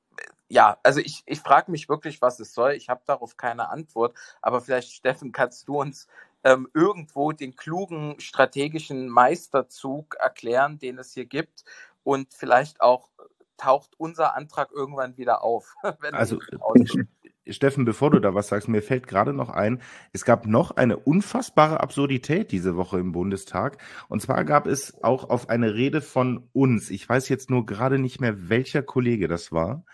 ja, also ich, ich frage mich wirklich, was es soll. Ich habe darauf keine Antwort. Aber vielleicht, Steffen, kannst du uns ähm, irgendwo den klugen strategischen Meisterzug erklären, den es hier gibt. Und vielleicht auch taucht unser Antrag irgendwann wieder auf. Wenn Also, wir Steffen, bevor du da was sagst, mir fällt gerade noch ein, es gab noch eine unfassbare Absurdität diese Woche im Bundestag. Und zwar gab es auch auf eine Rede von uns, ich weiß jetzt nur gerade nicht mehr, welcher Kollege das war,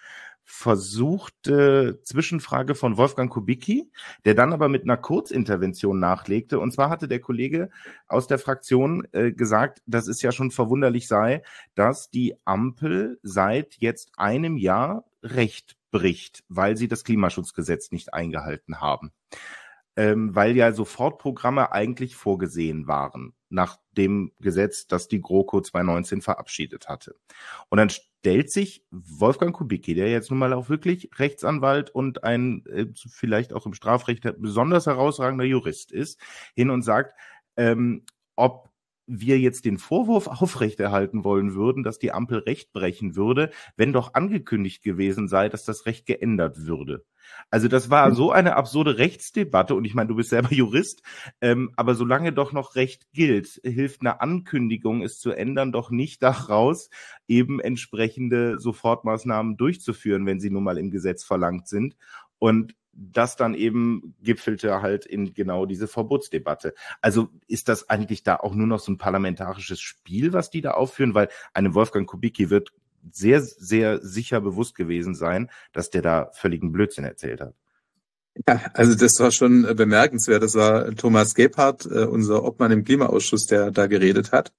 versuchte Zwischenfrage von Wolfgang Kubicki, der dann aber mit einer Kurzintervention nachlegte. Und zwar hatte der Kollege aus der Fraktion äh, gesagt, dass es ja schon verwunderlich sei, dass die Ampel seit jetzt einem Jahr Recht bricht, weil sie das Klimaschutzgesetz nicht eingehalten haben. ähm, weil ja Sofortprogramme eigentlich vorgesehen waren, nach dem Gesetz, das die GroKo zwanzig neunzehn verabschiedet hatte. Und dann stellt sich Wolfgang Kubicki, der jetzt nun mal auch wirklich Rechtsanwalt und ein äh, vielleicht auch im Strafrecht besonders herausragender Jurist ist, hin und sagt, ähm, ob wir jetzt den Vorwurf aufrechterhalten wollen würden, dass die Ampel Recht brechen würde, wenn doch angekündigt gewesen sei, dass das Recht geändert würde. Also das war so eine absurde Rechtsdebatte und ich meine, du bist selber Jurist, ähm, aber solange doch noch Recht gilt, hilft eine Ankündigung, es zu ändern, doch nicht daraus, eben entsprechende Sofortmaßnahmen durchzuführen, wenn sie nun mal im Gesetz verlangt sind. Und das dann eben gipfelte halt in genau diese Verbotsdebatte. Also ist das eigentlich da auch nur noch so ein parlamentarisches Spiel, was die da aufführen? Weil einem Wolfgang Kubicki wird sehr, sehr sicher bewusst gewesen sein, dass der da völligen Blödsinn erzählt hat. Ja, also das war schon bemerkenswert. Das war Thomas Gebhardt, unser Obmann im Klimaausschuss, der da geredet hat.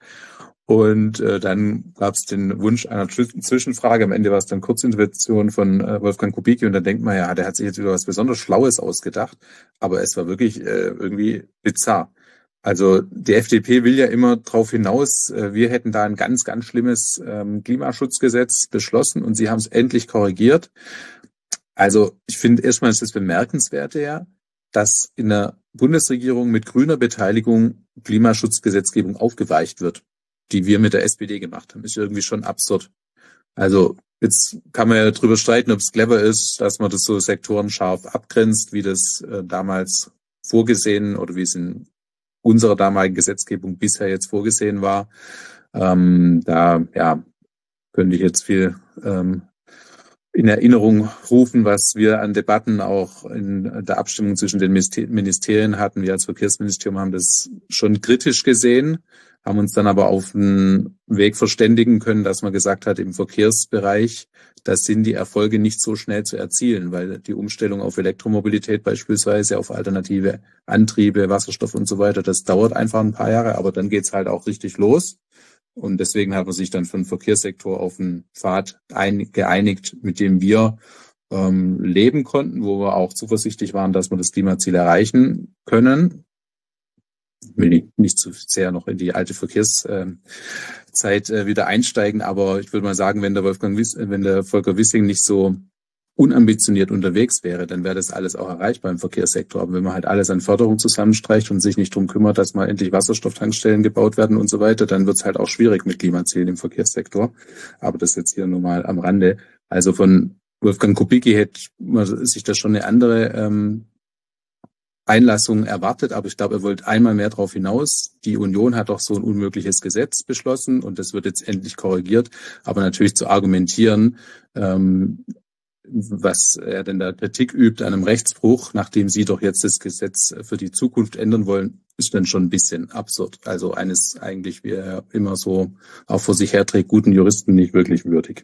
Und äh, dann gab es den Wunsch einer Zwischenfrage. Am Ende war es dann Kurzintervention von äh, Wolfgang Kubicki. Und dann denkt man, ja, der hat sich jetzt wieder was besonders Schlaues ausgedacht. Aber es war wirklich äh, irgendwie bizarr. Also die F D P will ja immer drauf hinaus, äh, wir hätten da ein ganz, ganz schlimmes ähm, Klimaschutzgesetz beschlossen und sie haben es endlich korrigiert. Also ich finde erstmal ist das Bemerkenswerte ja, dass in der Bundesregierung mit grüner Beteiligung Klimaschutzgesetzgebung aufgeweicht wird, die wir mit der S P D gemacht haben. Ist irgendwie schon absurd. Also jetzt kann man ja darüber streiten, ob es clever ist, dass man das so sektorenscharf abgrenzt, wie das äh, damals vorgesehen oder wie es in unserer damaligen Gesetzgebung bisher jetzt vorgesehen war. Ähm, da ja könnte ich jetzt viel ähm, in Erinnerung rufen, was wir an Debatten auch in der Abstimmung zwischen den Ministerien hatten. Wir als Verkehrsministerium haben das schon kritisch gesehen, haben uns dann aber auf einen Weg verständigen können, dass man gesagt hat, im Verkehrsbereich, da sind die Erfolge nicht so schnell zu erzielen, weil die Umstellung auf Elektromobilität beispielsweise, auf alternative Antriebe, Wasserstoff und so weiter, das dauert einfach ein paar Jahre, aber dann geht's halt auch richtig los. Und deswegen hat man sich dann für den Verkehrssektor auf einen Pfad ein, geeinigt, mit dem wir ähm, leben konnten, wo wir auch zuversichtlich waren, dass wir das Klimaziel erreichen können. Ich will nicht zu sehr noch in die alte Verkehrszeit äh, wieder einsteigen, aber ich würde mal sagen, wenn der Wolfgang Wiss, wenn der Volker Wissing nicht so unambitioniert unterwegs wäre, dann wäre das alles auch erreichbar im Verkehrssektor. Aber wenn man halt alles an Förderung zusammenstreicht und sich nicht drum kümmert, dass mal endlich Wasserstofftankstellen gebaut werden und so weiter, dann wird es halt auch schwierig mit Klimazielen im Verkehrssektor. Aber das jetzt hier nur mal am Rande. Also von Wolfgang Kubicki hätte man sich da schon eine andere ähm, Einlassung erwartet, aber ich glaube, er wollte einmal mehr darauf hinaus. Die Union hat doch so ein unmögliches Gesetz beschlossen und das wird jetzt endlich korrigiert. Aber natürlich zu argumentieren, ähm, was er denn da Kritik übt an einem Rechtsbruch, nachdem sie doch jetzt das Gesetz für die Zukunft ändern wollen, ist dann schon ein bisschen absurd. Also eines eigentlich, wie er immer so auch vor sich herträgt, guten Juristen nicht wirklich würdig.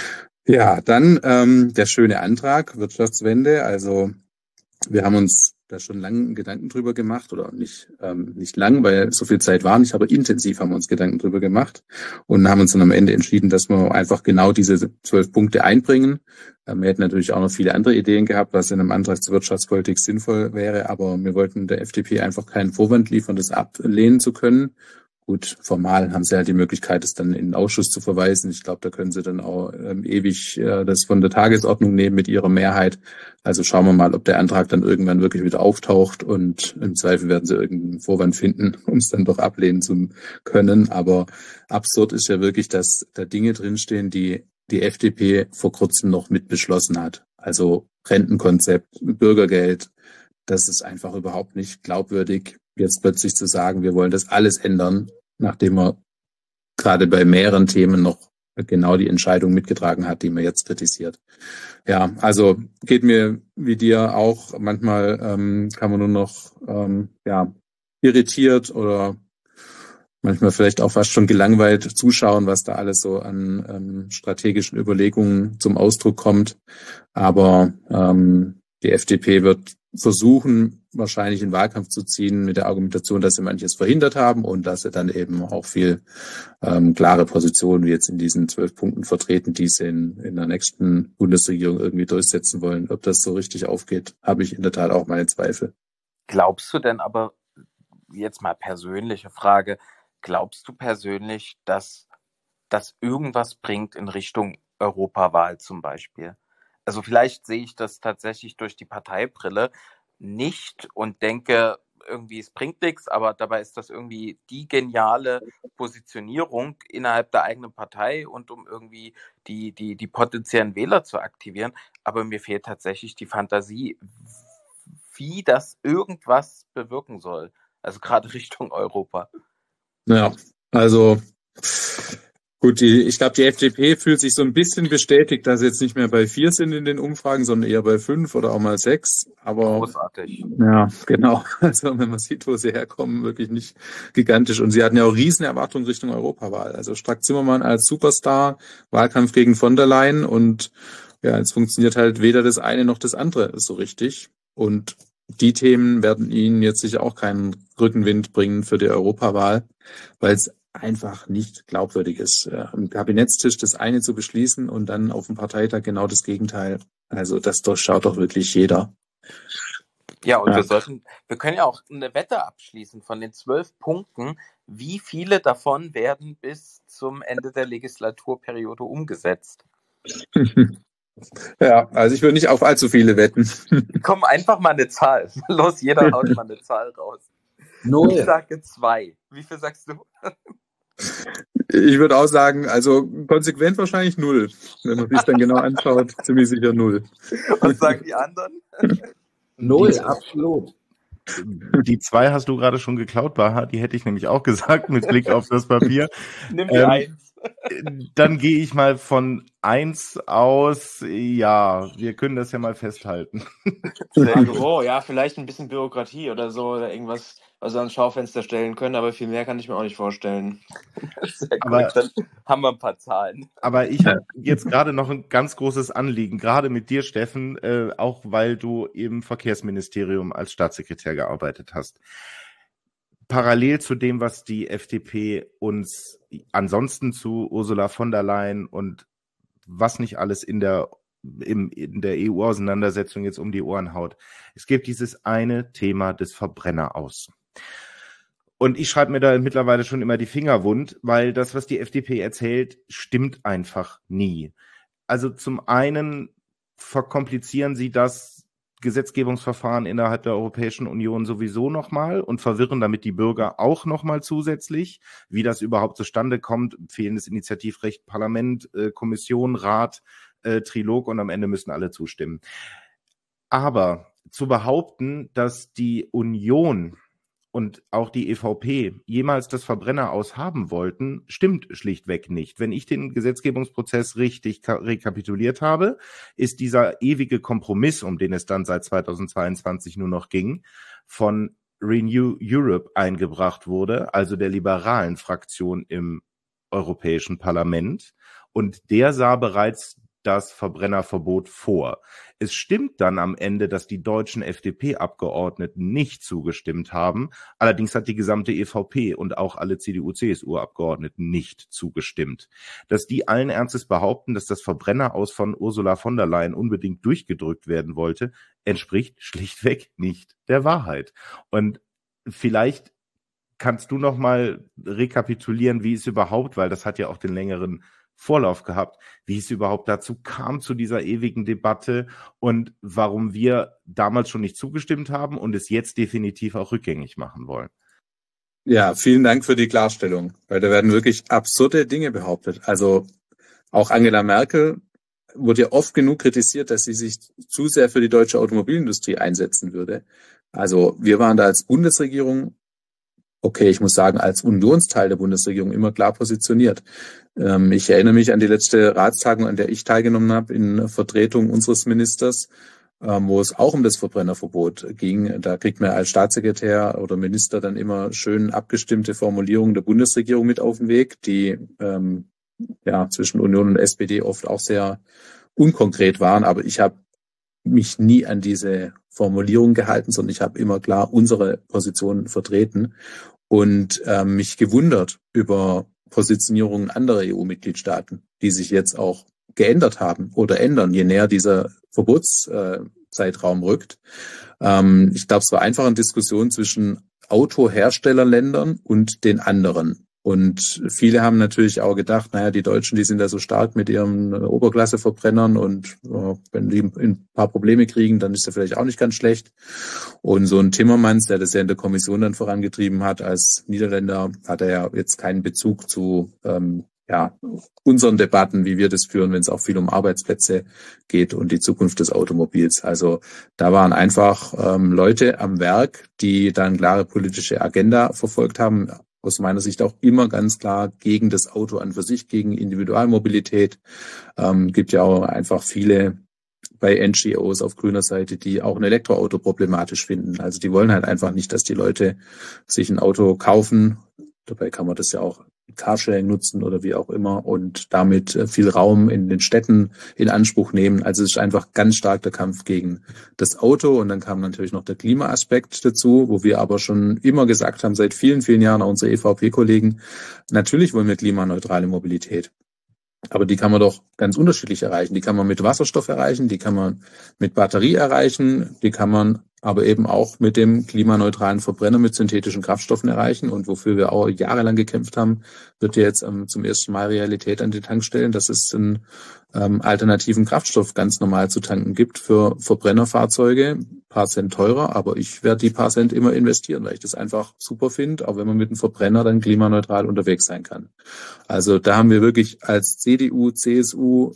Ja, dann ähm, der schöne Antrag, Wirtschaftswende. Also wir haben uns da schon lange Gedanken drüber gemacht oder nicht ähm, nicht lang, weil so viel Zeit war nicht, aber intensiv haben wir uns Gedanken drüber gemacht und haben uns dann am Ende entschieden, dass wir einfach genau diese zwölf Punkte einbringen. Ähm, wir hätten natürlich auch noch viele andere Ideen gehabt, was in einem Antrag zur Wirtschaftspolitik sinnvoll wäre, aber wir wollten der F D P einfach keinen Vorwand liefern, das ablehnen zu können. Gut, formal haben sie halt die Möglichkeit, es dann in den Ausschuss zu verweisen. Ich glaube, da können sie dann auch ähm, ewig äh, das von der Tagesordnung nehmen mit ihrer Mehrheit. Also schauen wir mal, ob der Antrag dann irgendwann wirklich wieder auftaucht und im Zweifel werden sie irgendeinen Vorwand finden, um es dann doch ablehnen zu können. Aber absurd ist ja wirklich, dass da Dinge drinstehen, die die F D P vor kurzem noch mit beschlossen hat. Also Rentenkonzept, Bürgergeld, das ist einfach überhaupt nicht glaubwürdig, jetzt plötzlich zu sagen, wir wollen das alles ändern, nachdem man gerade bei mehreren Themen noch genau die Entscheidung mitgetragen hat, die man jetzt kritisiert. Ja, also geht mir wie dir auch. Manchmal ähm, kann man nur noch ähm, ja irritiert oder manchmal vielleicht auch fast schon gelangweilt zuschauen, was da alles so an ähm, strategischen Überlegungen zum Ausdruck kommt. Aber ähm, die F D P wird versuchen, wahrscheinlich in Wahlkampf zu ziehen mit der Argumentation, dass sie manches verhindert haben und dass sie dann eben auch viel ähm, klare Positionen wie jetzt in diesen zwölf Punkten vertreten, die sie in, in der nächsten Bundesregierung irgendwie durchsetzen wollen. Ob das so richtig aufgeht, habe ich in der Tat auch meine Zweifel. Glaubst du denn aber, jetzt mal persönliche Frage, glaubst du persönlich, dass das irgendwas bringt in Richtung Europawahl zum Beispiel? Also vielleicht sehe ich das tatsächlich durch die Parteibrille nicht und denke, irgendwie es bringt nichts, aber dabei ist das irgendwie die geniale Positionierung innerhalb der eigenen Partei und um irgendwie die, die, die potenziellen Wähler zu aktivieren. Aber mir fehlt tatsächlich die Fantasie, wie das irgendwas bewirken soll. Also gerade Richtung Europa. Ja, also gut, die, ich glaube, die F D P fühlt sich so ein bisschen bestätigt, dass sie jetzt nicht mehr bei vier sind in den Umfragen, sondern eher bei fünf oder auch mal sechs. Aber großartig. Ja, genau. Also wenn man sieht, wo sie herkommen, wirklich nicht gigantisch. Und sie hatten ja auch riesen Erwartungen Richtung Europawahl. Also Strack-Zimmermann als Superstar, Wahlkampf gegen von der Leyen und ja, jetzt funktioniert halt weder das eine noch das andere so richtig. Und die Themen werden ihnen jetzt sicher auch keinen Rückenwind bringen für die Europawahl, weil es einfach nicht glaubwürdig ist, am Kabinettstisch das eine zu beschließen und dann auf dem Parteitag genau das Gegenteil. Also das durchschaut doch wirklich jeder. Ja, und Ja. wir sollten, wir können ja auch eine Wette abschließen von den zwölf Punkten. Wie viele davon werden bis zum Ende der Legislaturperiode umgesetzt? Ja, also ich würde nicht auf allzu viele wetten. Komm, einfach mal eine Zahl. Los, jeder haut mal eine Zahl raus. Null. Ich sage zwei. Wie viel sagst du? Ich würde auch sagen, also konsequent wahrscheinlich null. Wenn man sich dann genau anschaut, ziemlich sicher null. Was sagen die anderen? Null, Die- absolut. Die zwei hast du gerade schon geklaut, Baha. Die hätte ich nämlich auch gesagt mit Blick auf das Papier. Nimm die Ähm, eins. Dann gehe ich mal von eins aus. Ja, wir können das ja mal festhalten. Frage, wo? Ja, vielleicht ein bisschen Bürokratie oder so oder irgendwas, was wir ans Schaufenster stellen können, aber viel mehr kann ich mir auch nicht vorstellen. Sehr gut, Aber- dann haben wir ein paar Zahlen. Aber ich habe jetzt gerade noch ein ganz großes Anliegen, gerade mit dir, Steffen, äh, auch weil du im Verkehrsministerium als Staatssekretär gearbeitet hast. Parallel zu dem, was die F D P uns ansonsten zu Ursula von der Leyen und was nicht alles in der, im, in der E U-Auseinandersetzung jetzt um die Ohren haut. Es gibt dieses eine Thema des Verbrenneraus. Und ich schreibe mir da mittlerweile schon immer die Finger wund, weil das, was die F D P erzählt, stimmt einfach nie. Also zum einen verkomplizieren sie das Gesetzgebungsverfahren innerhalb der Europäischen Union sowieso nochmal und verwirren damit die Bürger auch nochmal zusätzlich, wie das überhaupt zustande kommt, fehlendes Initiativrecht, Parlament, äh, Kommission, Rat, äh, Trilog und am Ende müssen alle zustimmen. Aber zu behaupten, dass die Union und auch die E V P jemals das Verbrenneraus haben wollten, stimmt schlichtweg nicht. Wenn ich den Gesetzgebungsprozess richtig ka- rekapituliert habe, ist dieser ewige Kompromiss, um den es dann seit zweitausendzweiundzwanzig nur noch ging, von Renew Europe eingebracht wurde, also der liberalen Fraktion im Europäischen Parlament. Und der sah bereits das Verbrennerverbot vor. Es stimmt dann am Ende, dass die deutschen F D P-Abgeordneten nicht zugestimmt haben. Allerdings hat die gesamte E V P und auch alle C D U-C S U-Abgeordneten nicht zugestimmt. Dass die allen Ernstes behaupten, dass das Verbrenneraus von Ursula von der Leyen unbedingt durchgedrückt werden wollte, entspricht schlichtweg nicht der Wahrheit. Und vielleicht kannst du noch mal rekapitulieren, wie es überhaupt, weil das hat ja auch den längeren Vorlauf gehabt, wie es überhaupt dazu kam, zu dieser ewigen Debatte und warum wir damals schon nicht zugestimmt haben und es jetzt definitiv auch rückgängig machen wollen. Ja, vielen Dank für die Klarstellung, weil da werden wirklich absurde Dinge behauptet. Also auch Angela Merkel wurde ja oft genug kritisiert, dass sie sich zu sehr für die deutsche Automobilindustrie einsetzen würde. Also wir waren da als Bundesregierung, okay, ich muss sagen, als Unionsteil der Bundesregierung immer klar positioniert. Ähm, ich erinnere mich an die letzte Ratstagung, an der ich teilgenommen habe, in Vertretung unseres Ministers, ähm, wo es auch um das Verbrennerverbot ging. Da kriegt man als Staatssekretär oder Minister dann immer schön abgestimmte Formulierungen der Bundesregierung mit auf den Weg, die ähm, ja zwischen Union und S P D oft auch sehr unkonkret waren. Aber ich habe mich nie an diese Formulierung gehalten, sondern ich habe immer klar unsere Position vertreten und äh, mich gewundert über Positionierungen anderer E U-Mitgliedstaaten, die sich jetzt auch geändert haben oder ändern, je näher dieser Verbotstermin Zeitraum rückt. Ähm, ich glaube, es war einfach eine Diskussion zwischen Autoherstellerländern und den anderen. Und viele haben natürlich auch gedacht, naja, die Deutschen, die sind ja so stark mit ihren Oberklasseverbrennern und äh, wenn die ein paar Probleme kriegen, dann ist das vielleicht auch nicht ganz schlecht. Und so ein Timmermans, der das ja in der Kommission dann vorangetrieben hat, als Niederländer, hat er ja jetzt keinen Bezug zu ähm, ja, unseren Debatten, wie wir das führen, wenn es auch viel um Arbeitsplätze geht und die Zukunft des Automobils. Also da waren einfach ähm, Leute am Werk, die dann klare politische Agenda verfolgt haben, aus meiner Sicht auch immer ganz klar gegen das Auto an für sich, gegen Individualmobilität. Ähm, gibt ja auch einfach viele bei N G Os auf grüner Seite, die auch ein Elektroauto problematisch finden. Also die wollen halt einfach nicht, dass die Leute sich ein Auto kaufen. Dabei kann man das ja auch Carsharing nutzen oder wie auch immer und damit viel Raum in den Städten in Anspruch nehmen. Also es ist einfach ganz stark der Kampf gegen das Auto und dann kam natürlich noch der Klimaaspekt dazu, wo wir aber schon immer gesagt haben, seit vielen, vielen Jahren, auch unsere E V P-Kollegen, natürlich wollen wir klimaneutrale Mobilität. Aber die kann man doch ganz unterschiedlich erreichen. Die kann man mit Wasserstoff erreichen, die kann man mit Batterie erreichen, die kann man aber eben auch mit dem klimaneutralen Verbrenner mit synthetischen Kraftstoffen erreichen. Und wofür wir auch jahrelang gekämpft haben, wird ja jetzt ähm, zum ersten Mal Realität an den Tankstellen, dass es einen ähm, alternativen Kraftstoff ganz normal zu tanken gibt für Verbrennerfahrzeuge. Ein paar Cent teurer, aber ich werde die paar Cent immer investieren, weil ich das einfach super finde, auch wenn man mit einem Verbrenner dann klimaneutral unterwegs sein kann. Also da haben wir wirklich als C D U, C S U,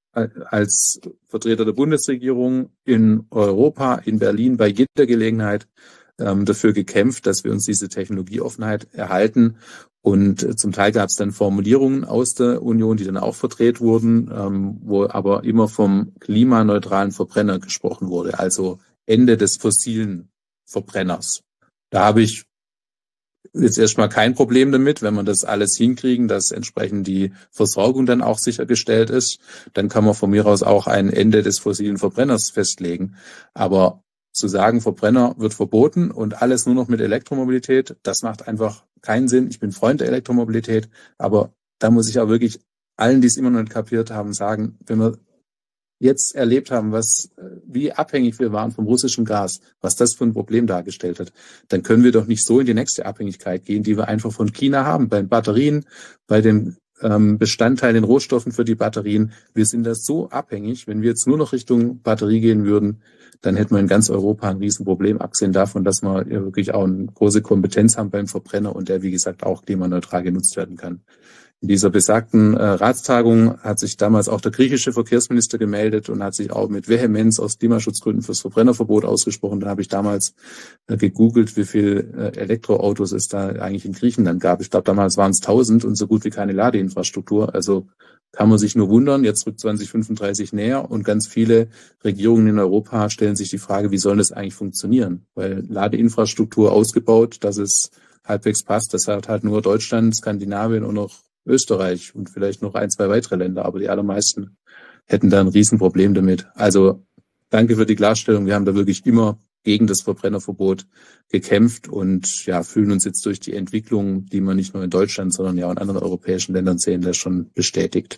als Vertreter der Bundesregierung in Europa, in Berlin bei jeder Gelegenheit ähm, dafür gekämpft, dass wir uns diese Technologieoffenheit erhalten. Und äh, zum Teil gab es dann Formulierungen aus der Union, die dann auch verdreht wurden, ähm, wo aber immer vom klimaneutralen Verbrenner gesprochen wurde, also Ende des fossilen Verbrenners. Da habe ich jetzt erstmal kein Problem damit, wenn man das alles hinkriegen, dass entsprechend die Versorgung dann auch sichergestellt ist. Dann kann man von mir aus auch ein Ende des fossilen Verbrenners festlegen. Aber zu sagen, Verbrenner wird verboten und alles nur noch mit Elektromobilität, das macht einfach keinen Sinn. Ich bin Freund der Elektromobilität, aber da muss ich auch wirklich allen, die es immer noch nicht kapiert haben, sagen, wenn wir jetzt erlebt haben, was, wie abhängig wir waren vom russischen Gas, was das für ein Problem dargestellt hat, dann können wir doch nicht so in die nächste Abhängigkeit gehen, die wir einfach von China haben, bei den Batterien, bei den ähm, Bestandteilen, den Rohstoffen für die Batterien. Wir sind da so abhängig, wenn wir jetzt nur noch Richtung Batterie gehen würden, dann hätten wir in ganz Europa ein Riesenproblem, abgesehen davon, dass wir ja wirklich auch eine große Kompetenz haben beim Verbrenner und der, wie gesagt, auch klimaneutral genutzt werden kann. In dieser besagten äh, Ratstagung hat sich damals auch der griechische Verkehrsminister gemeldet und hat sich auch mit Vehemenz aus Klimaschutzgründen fürs Verbrennerverbot ausgesprochen. Da habe ich damals äh, gegoogelt, wie viel äh, Elektroautos es da eigentlich in Griechenland gab. Ich glaube, damals waren es tausend und so gut wie keine Ladeinfrastruktur. Also kann man sich nur wundern, jetzt rückt zwanzig fünfunddreißig näher und ganz viele Regierungen in Europa stellen sich die Frage, wie soll das eigentlich funktionieren? Weil Ladeinfrastruktur ausgebaut, dass es halbwegs passt, das hat halt nur Deutschland, Skandinavien und noch Österreich und vielleicht noch ein, zwei weitere Länder, aber die allermeisten hätten da ein Riesenproblem damit. Also danke für die Klarstellung. Wir haben da wirklich immer gegen das Verbrennerverbot gekämpft und ja, fühlen uns jetzt durch die Entwicklung, die man nicht nur in Deutschland, sondern ja auch in anderen europäischen Ländern sehen, das schon bestätigt.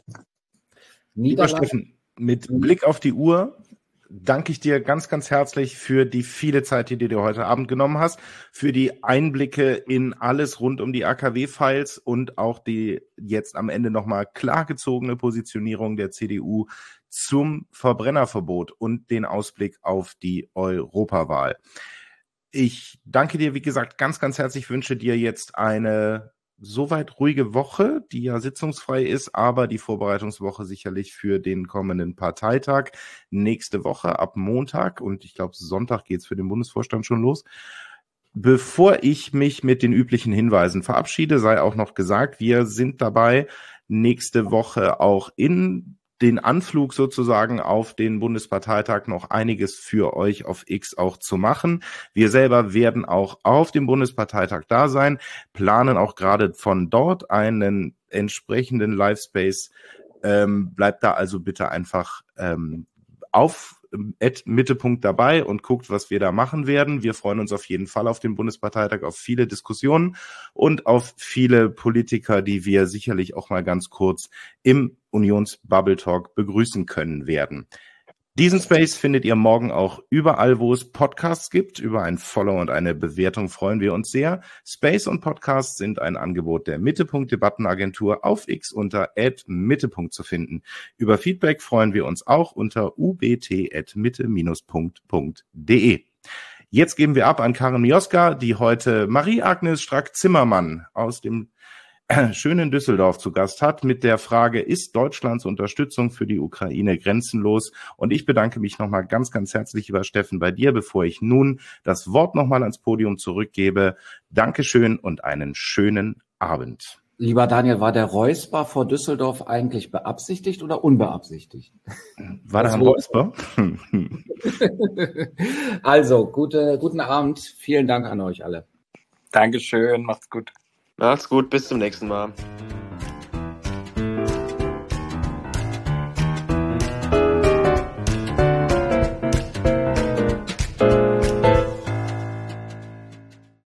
Lieber Steffen, mit Blick auf die Uhr danke ich dir ganz, ganz herzlich für die viele Zeit, die du dir heute Abend genommen hast, für die Einblicke in alles rund um die A K W-Files und auch die jetzt am Ende nochmal klargezogene Positionierung der C D U zum Verbrennerverbot und den Ausblick auf die Europawahl. Ich danke dir, wie gesagt, ganz, ganz herzlich, wünsche dir jetzt eine soweit ruhige Woche, die ja sitzungsfrei ist, aber die Vorbereitungswoche sicherlich für den kommenden Parteitag. Nächste Woche ab Montag und ich glaube Sonntag geht's für den Bundesvorstand schon los. Bevor ich mich mit den üblichen Hinweisen verabschiede, sei auch noch gesagt, wir sind dabei, nächste Woche auch in den Anflug sozusagen auf den Bundesparteitag noch einiges für euch auf X auch zu machen. Wir selber werden auch auf dem Bundesparteitag da sein, planen auch gerade von dort einen entsprechenden Livespace. Ähm, bleibt da also bitte einfach ähm, auf at Mittelpunkt dabei und guckt, was wir da machen werden. Wir freuen uns auf jeden Fall auf den Bundesparteitag, auf viele Diskussionen und auf viele Politiker, die wir sicherlich auch mal ganz kurz im Unions-Bubble Talk begrüßen können werden. Diesen Space findet ihr morgen auch überall, wo es Podcasts gibt. Über ein Follow und eine Bewertung freuen wir uns sehr. Space und Podcasts sind ein Angebot der Mittelpunkt Debattenagentur auf X unter at mittelpunkt zu finden. Über Feedback freuen wir uns auch unter u b t at mitte punkt punkt d e. Jetzt geben wir ab an Karin Mioska, die heute Marie-Agnes Strack-Zimmermann aus dem schönen Düsseldorf zu Gast hat mit der Frage, ist Deutschlands Unterstützung für die Ukraine grenzenlos? Und ich bedanke mich nochmal ganz, ganz herzlich, lieber Steffen, bei dir, bevor ich nun das Wort nochmal ans Podium zurückgebe. Dankeschön und einen schönen Abend. Lieber Daniel, war der Räusper vor Düsseldorf eigentlich beabsichtigt oder unbeabsichtigt? War da ein Räusper? Also, gute, guten Abend. Vielen Dank an euch alle. Dankeschön, macht's gut. Macht's gut, bis zum nächsten Mal.